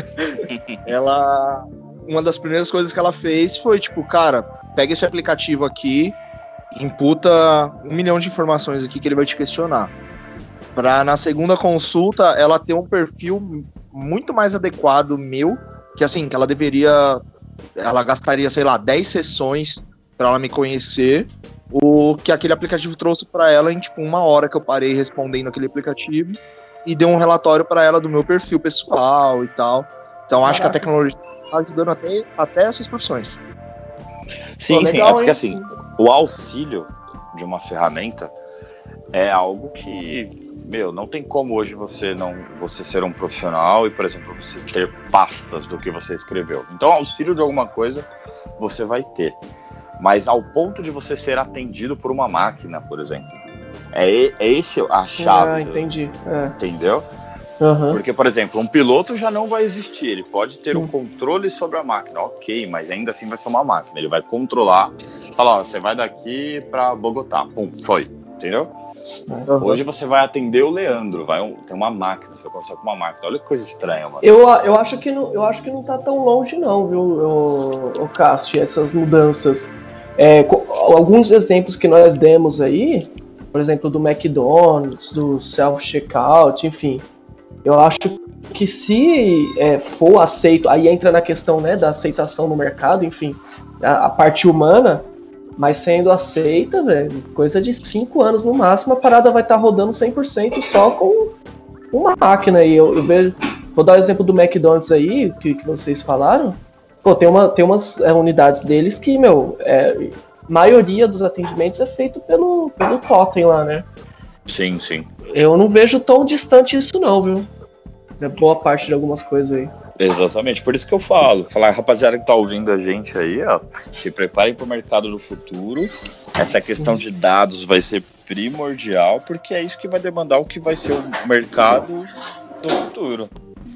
Uma das primeiras coisas que ela fez foi, tipo, cara, pega esse aplicativo aqui, imputa 1 milhão de informações aqui que ele vai te questionar. Pra na segunda consulta ela ter um perfil muito mais adequado meu, que assim, que ela gastaria, sei lá, 10 sessões pra ela me conhecer, o que aquele aplicativo trouxe pra ela em, tipo, 1 hora que eu parei respondendo aquele aplicativo e dei um relatório pra ela do meu perfil pessoal e tal. Então, acho que a tecnologia tá ajudando até essas profissões. Sim, sim, legal, é porque hein? assim, o auxílio de uma ferramenta é algo que, não tem como hoje você ser um profissional e, por exemplo, você ter pastas do que você escreveu. Então, auxílio de alguma coisa você vai ter. Mas ao ponto de você ser atendido por uma máquina, por exemplo. É esse a chave. Entendi. Entendeu? Uhum. Porque, por exemplo, um piloto já não vai existir. Ele pode ter um controle sobre a máquina. Ok, mas ainda assim vai ser uma máquina. Ele vai controlar. Falar, você vai daqui para Bogotá. Pum, foi. Entendeu? Uhum. Hoje você vai atender o Leandro. Tem uma máquina. Você vai conversar com uma máquina. Olha que coisa estranha, mano. Eu acho que não tá tão longe não, viu, o Cast, essas mudanças. Alguns exemplos que nós demos aí, por exemplo, do McDonald's, do self-checkout, enfim, eu acho que se for aceito, aí entra na questão, né, da aceitação no mercado, enfim, a parte humana, mas sendo aceita, velho, coisa de 5 anos no máximo, a parada vai estar rodando 100% só com uma máquina aí. Eu vejo, vou dar o exemplo do McDonald's aí, que vocês falaram. Pô, tem umas unidades deles que, maioria dos atendimentos é feito pelo totem lá, né? Sim, sim. Eu não vejo tão distante isso não, viu? Boa parte de algumas coisas aí. Exatamente, por isso que eu falo, rapaziada que tá ouvindo a gente aí, ó, se preparem pro mercado do futuro. Essa questão de dados vai ser primordial, porque é isso que vai demandar o que vai ser o mercado do futuro.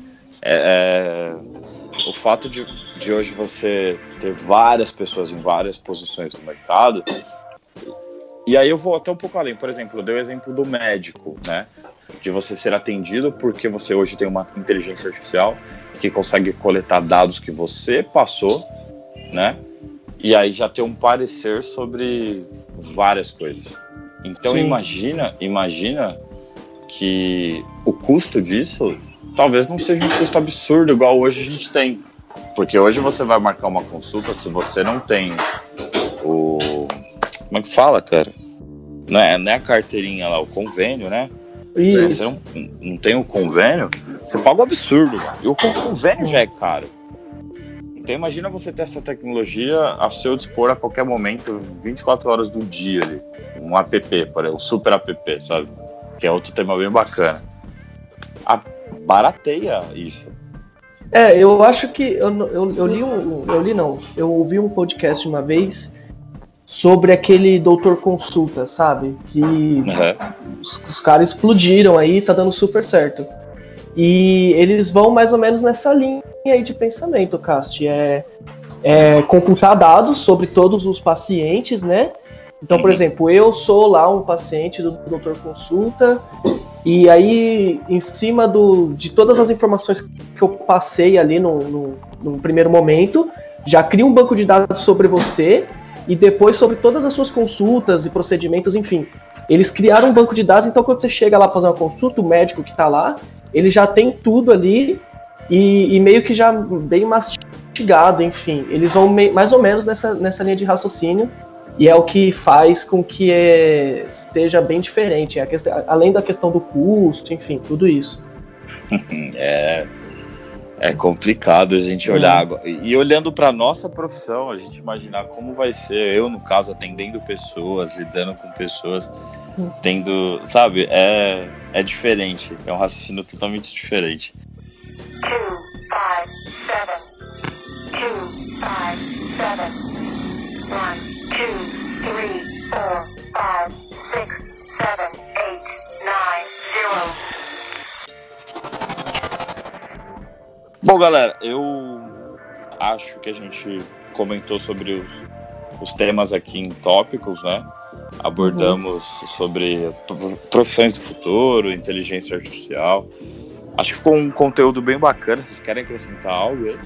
O fato de hoje você ter várias pessoas em várias posições no mercado, e aí eu vou até um pouco além. Por exemplo, eu dei o exemplo do médico, né? De você ser atendido porque você hoje tem uma inteligência artificial que consegue coletar dados que você passou, né? E aí já ter um parecer sobre várias coisas. Então imagina que o custo disso talvez não seja um custo absurdo igual hoje a gente tem. Porque hoje você vai marcar uma consulta, se você não tem o... Como é que fala, cara? Não é a carteirinha lá, o convênio, né? Isso. Se você não tem o convênio, você paga um absurdo, mano. E o convênio já é caro. Então imagina você ter essa tecnologia a seu dispor a qualquer momento, 24 horas do dia ali. Um app, o super app, sabe? Que é outro tema bem bacana. Barateia isso. Eu acho que eu ouvi um podcast uma vez sobre aquele Doutor Consulta, sabe? Que os caras explodiram aí, tá dando super certo. E eles vão mais ou menos nessa linha aí de pensamento, Cast. Computar dados sobre todos os pacientes, né? Então, por exemplo, eu sou lá um paciente do Doutor Consulta, e aí, em cima de todas as informações que eu passei ali no primeiro momento, já cria um banco de dados sobre você, e depois sobre todas as suas consultas e procedimentos, enfim. Eles criaram um banco de dados, então quando você chega lá para fazer uma consulta, o médico que está lá, ele já tem tudo ali, e meio que já bem mastigado, enfim. Eles vão mais ou menos nessa linha de raciocínio, e é o que faz com que seja bem diferente, além da questão do custo, enfim, tudo isso. É complicado a gente olhar agora. E olhando para nossa profissão, a gente imaginar como vai ser, eu no caso, atendendo pessoas, lidando com pessoas, tendo, sabe, é diferente, é um raciocínio totalmente diferente. 257 1, 2, 3, 4, 5, 6, 7, 8, 9, 0. Bom, galera, eu acho que a gente comentou sobre os temas aqui em tópicos, né? Abordamos sobre profissões do futuro, inteligência artificial. Acho que ficou um conteúdo bem bacana. Vocês querem acrescentar algo aí?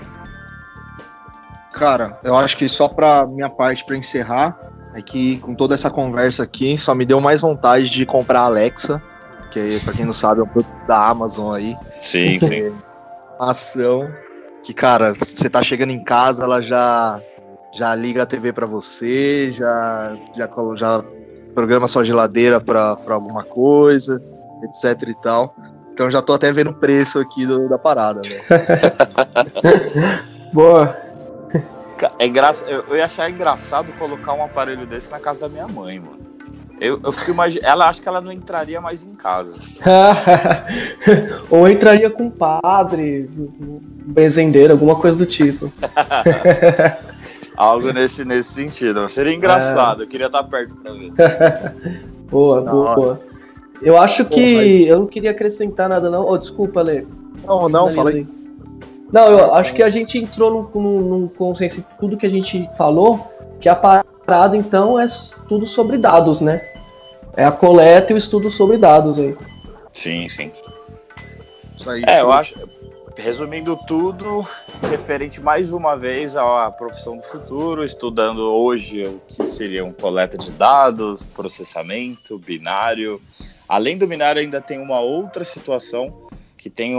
Cara, eu acho que só pra minha parte, pra encerrar, é que com toda essa conversa aqui, só me deu mais vontade de comprar a Alexa, que pra quem não sabe é um produto da Amazon aí. Sim, sim. Ação. Que, cara, você tá chegando em casa, ela já liga a TV pra você, já programa sua geladeira pra alguma coisa, etc e tal. Então já tô até vendo o preço aqui da parada, velho. Boa. Eu ia achar engraçado colocar um aparelho desse na casa da minha mãe, mano. Eu fico imaginando. Ela acha que ela não entraria mais em casa. Ou entraria com um padre, um benzendeiro, alguma coisa do tipo. Algo nesse sentido. Seria engraçado, eu queria estar perto pra ver. Boa. Eu acho que. Eu não queria acrescentar nada, não. Oh, desculpa, Lê. Não, falei. Não, eu acho que a gente entrou num consenso de tudo que a gente falou, que a parada, então, é tudo sobre dados, né? É a coleta e o estudo sobre dados aí. Sim, sim. Isso aí. Eu acho, resumindo tudo, referente mais uma vez à profissão do futuro, estudando hoje o que seria coleta de dados, processamento, binário. Além do binário, ainda tem uma outra situação, que tem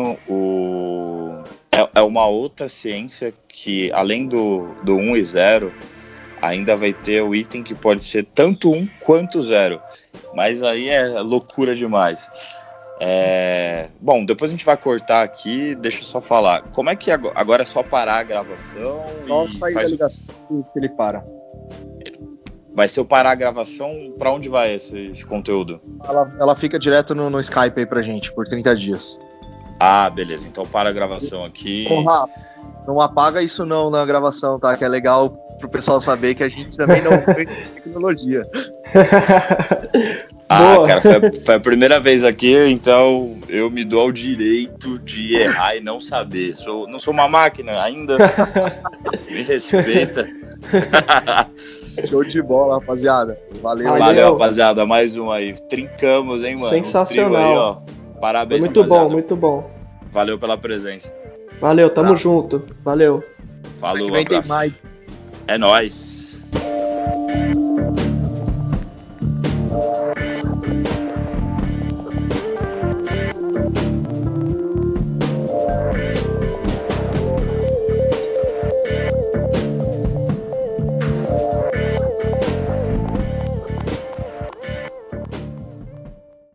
é uma outra ciência que, além do 1 e 0, ainda vai ter o item que pode ser tanto 1 quanto 0. Mas aí é loucura demais. Bom, depois a gente vai cortar aqui, deixa eu só falar. Como é que agora é só parar a gravação? Só sair da ligação que ele para. Vai ser eu parar a gravação, pra onde vai esse conteúdo? Ela fica direto no Skype aí pra gente, por 30 dias. Ah, beleza. Então para a gravação aqui. Não apaga isso não na gravação, tá? Que é legal pro pessoal saber que a gente também não tem tecnologia. Boa. Cara, foi a primeira vez aqui, então eu me dou ao direito de errar e não saber. Não sou uma máquina ainda. Me respeita. Show de bola, rapaziada. Valeu, rapaziada. Mais um aí. Trincamos, hein, mano? Sensacional. Aí, ó. Parabéns, muito rapaziada. bom, muito bom. Valeu pela presença. Valeu, tamo junto. Valeu. Falou, que vem tem mais. É nóis.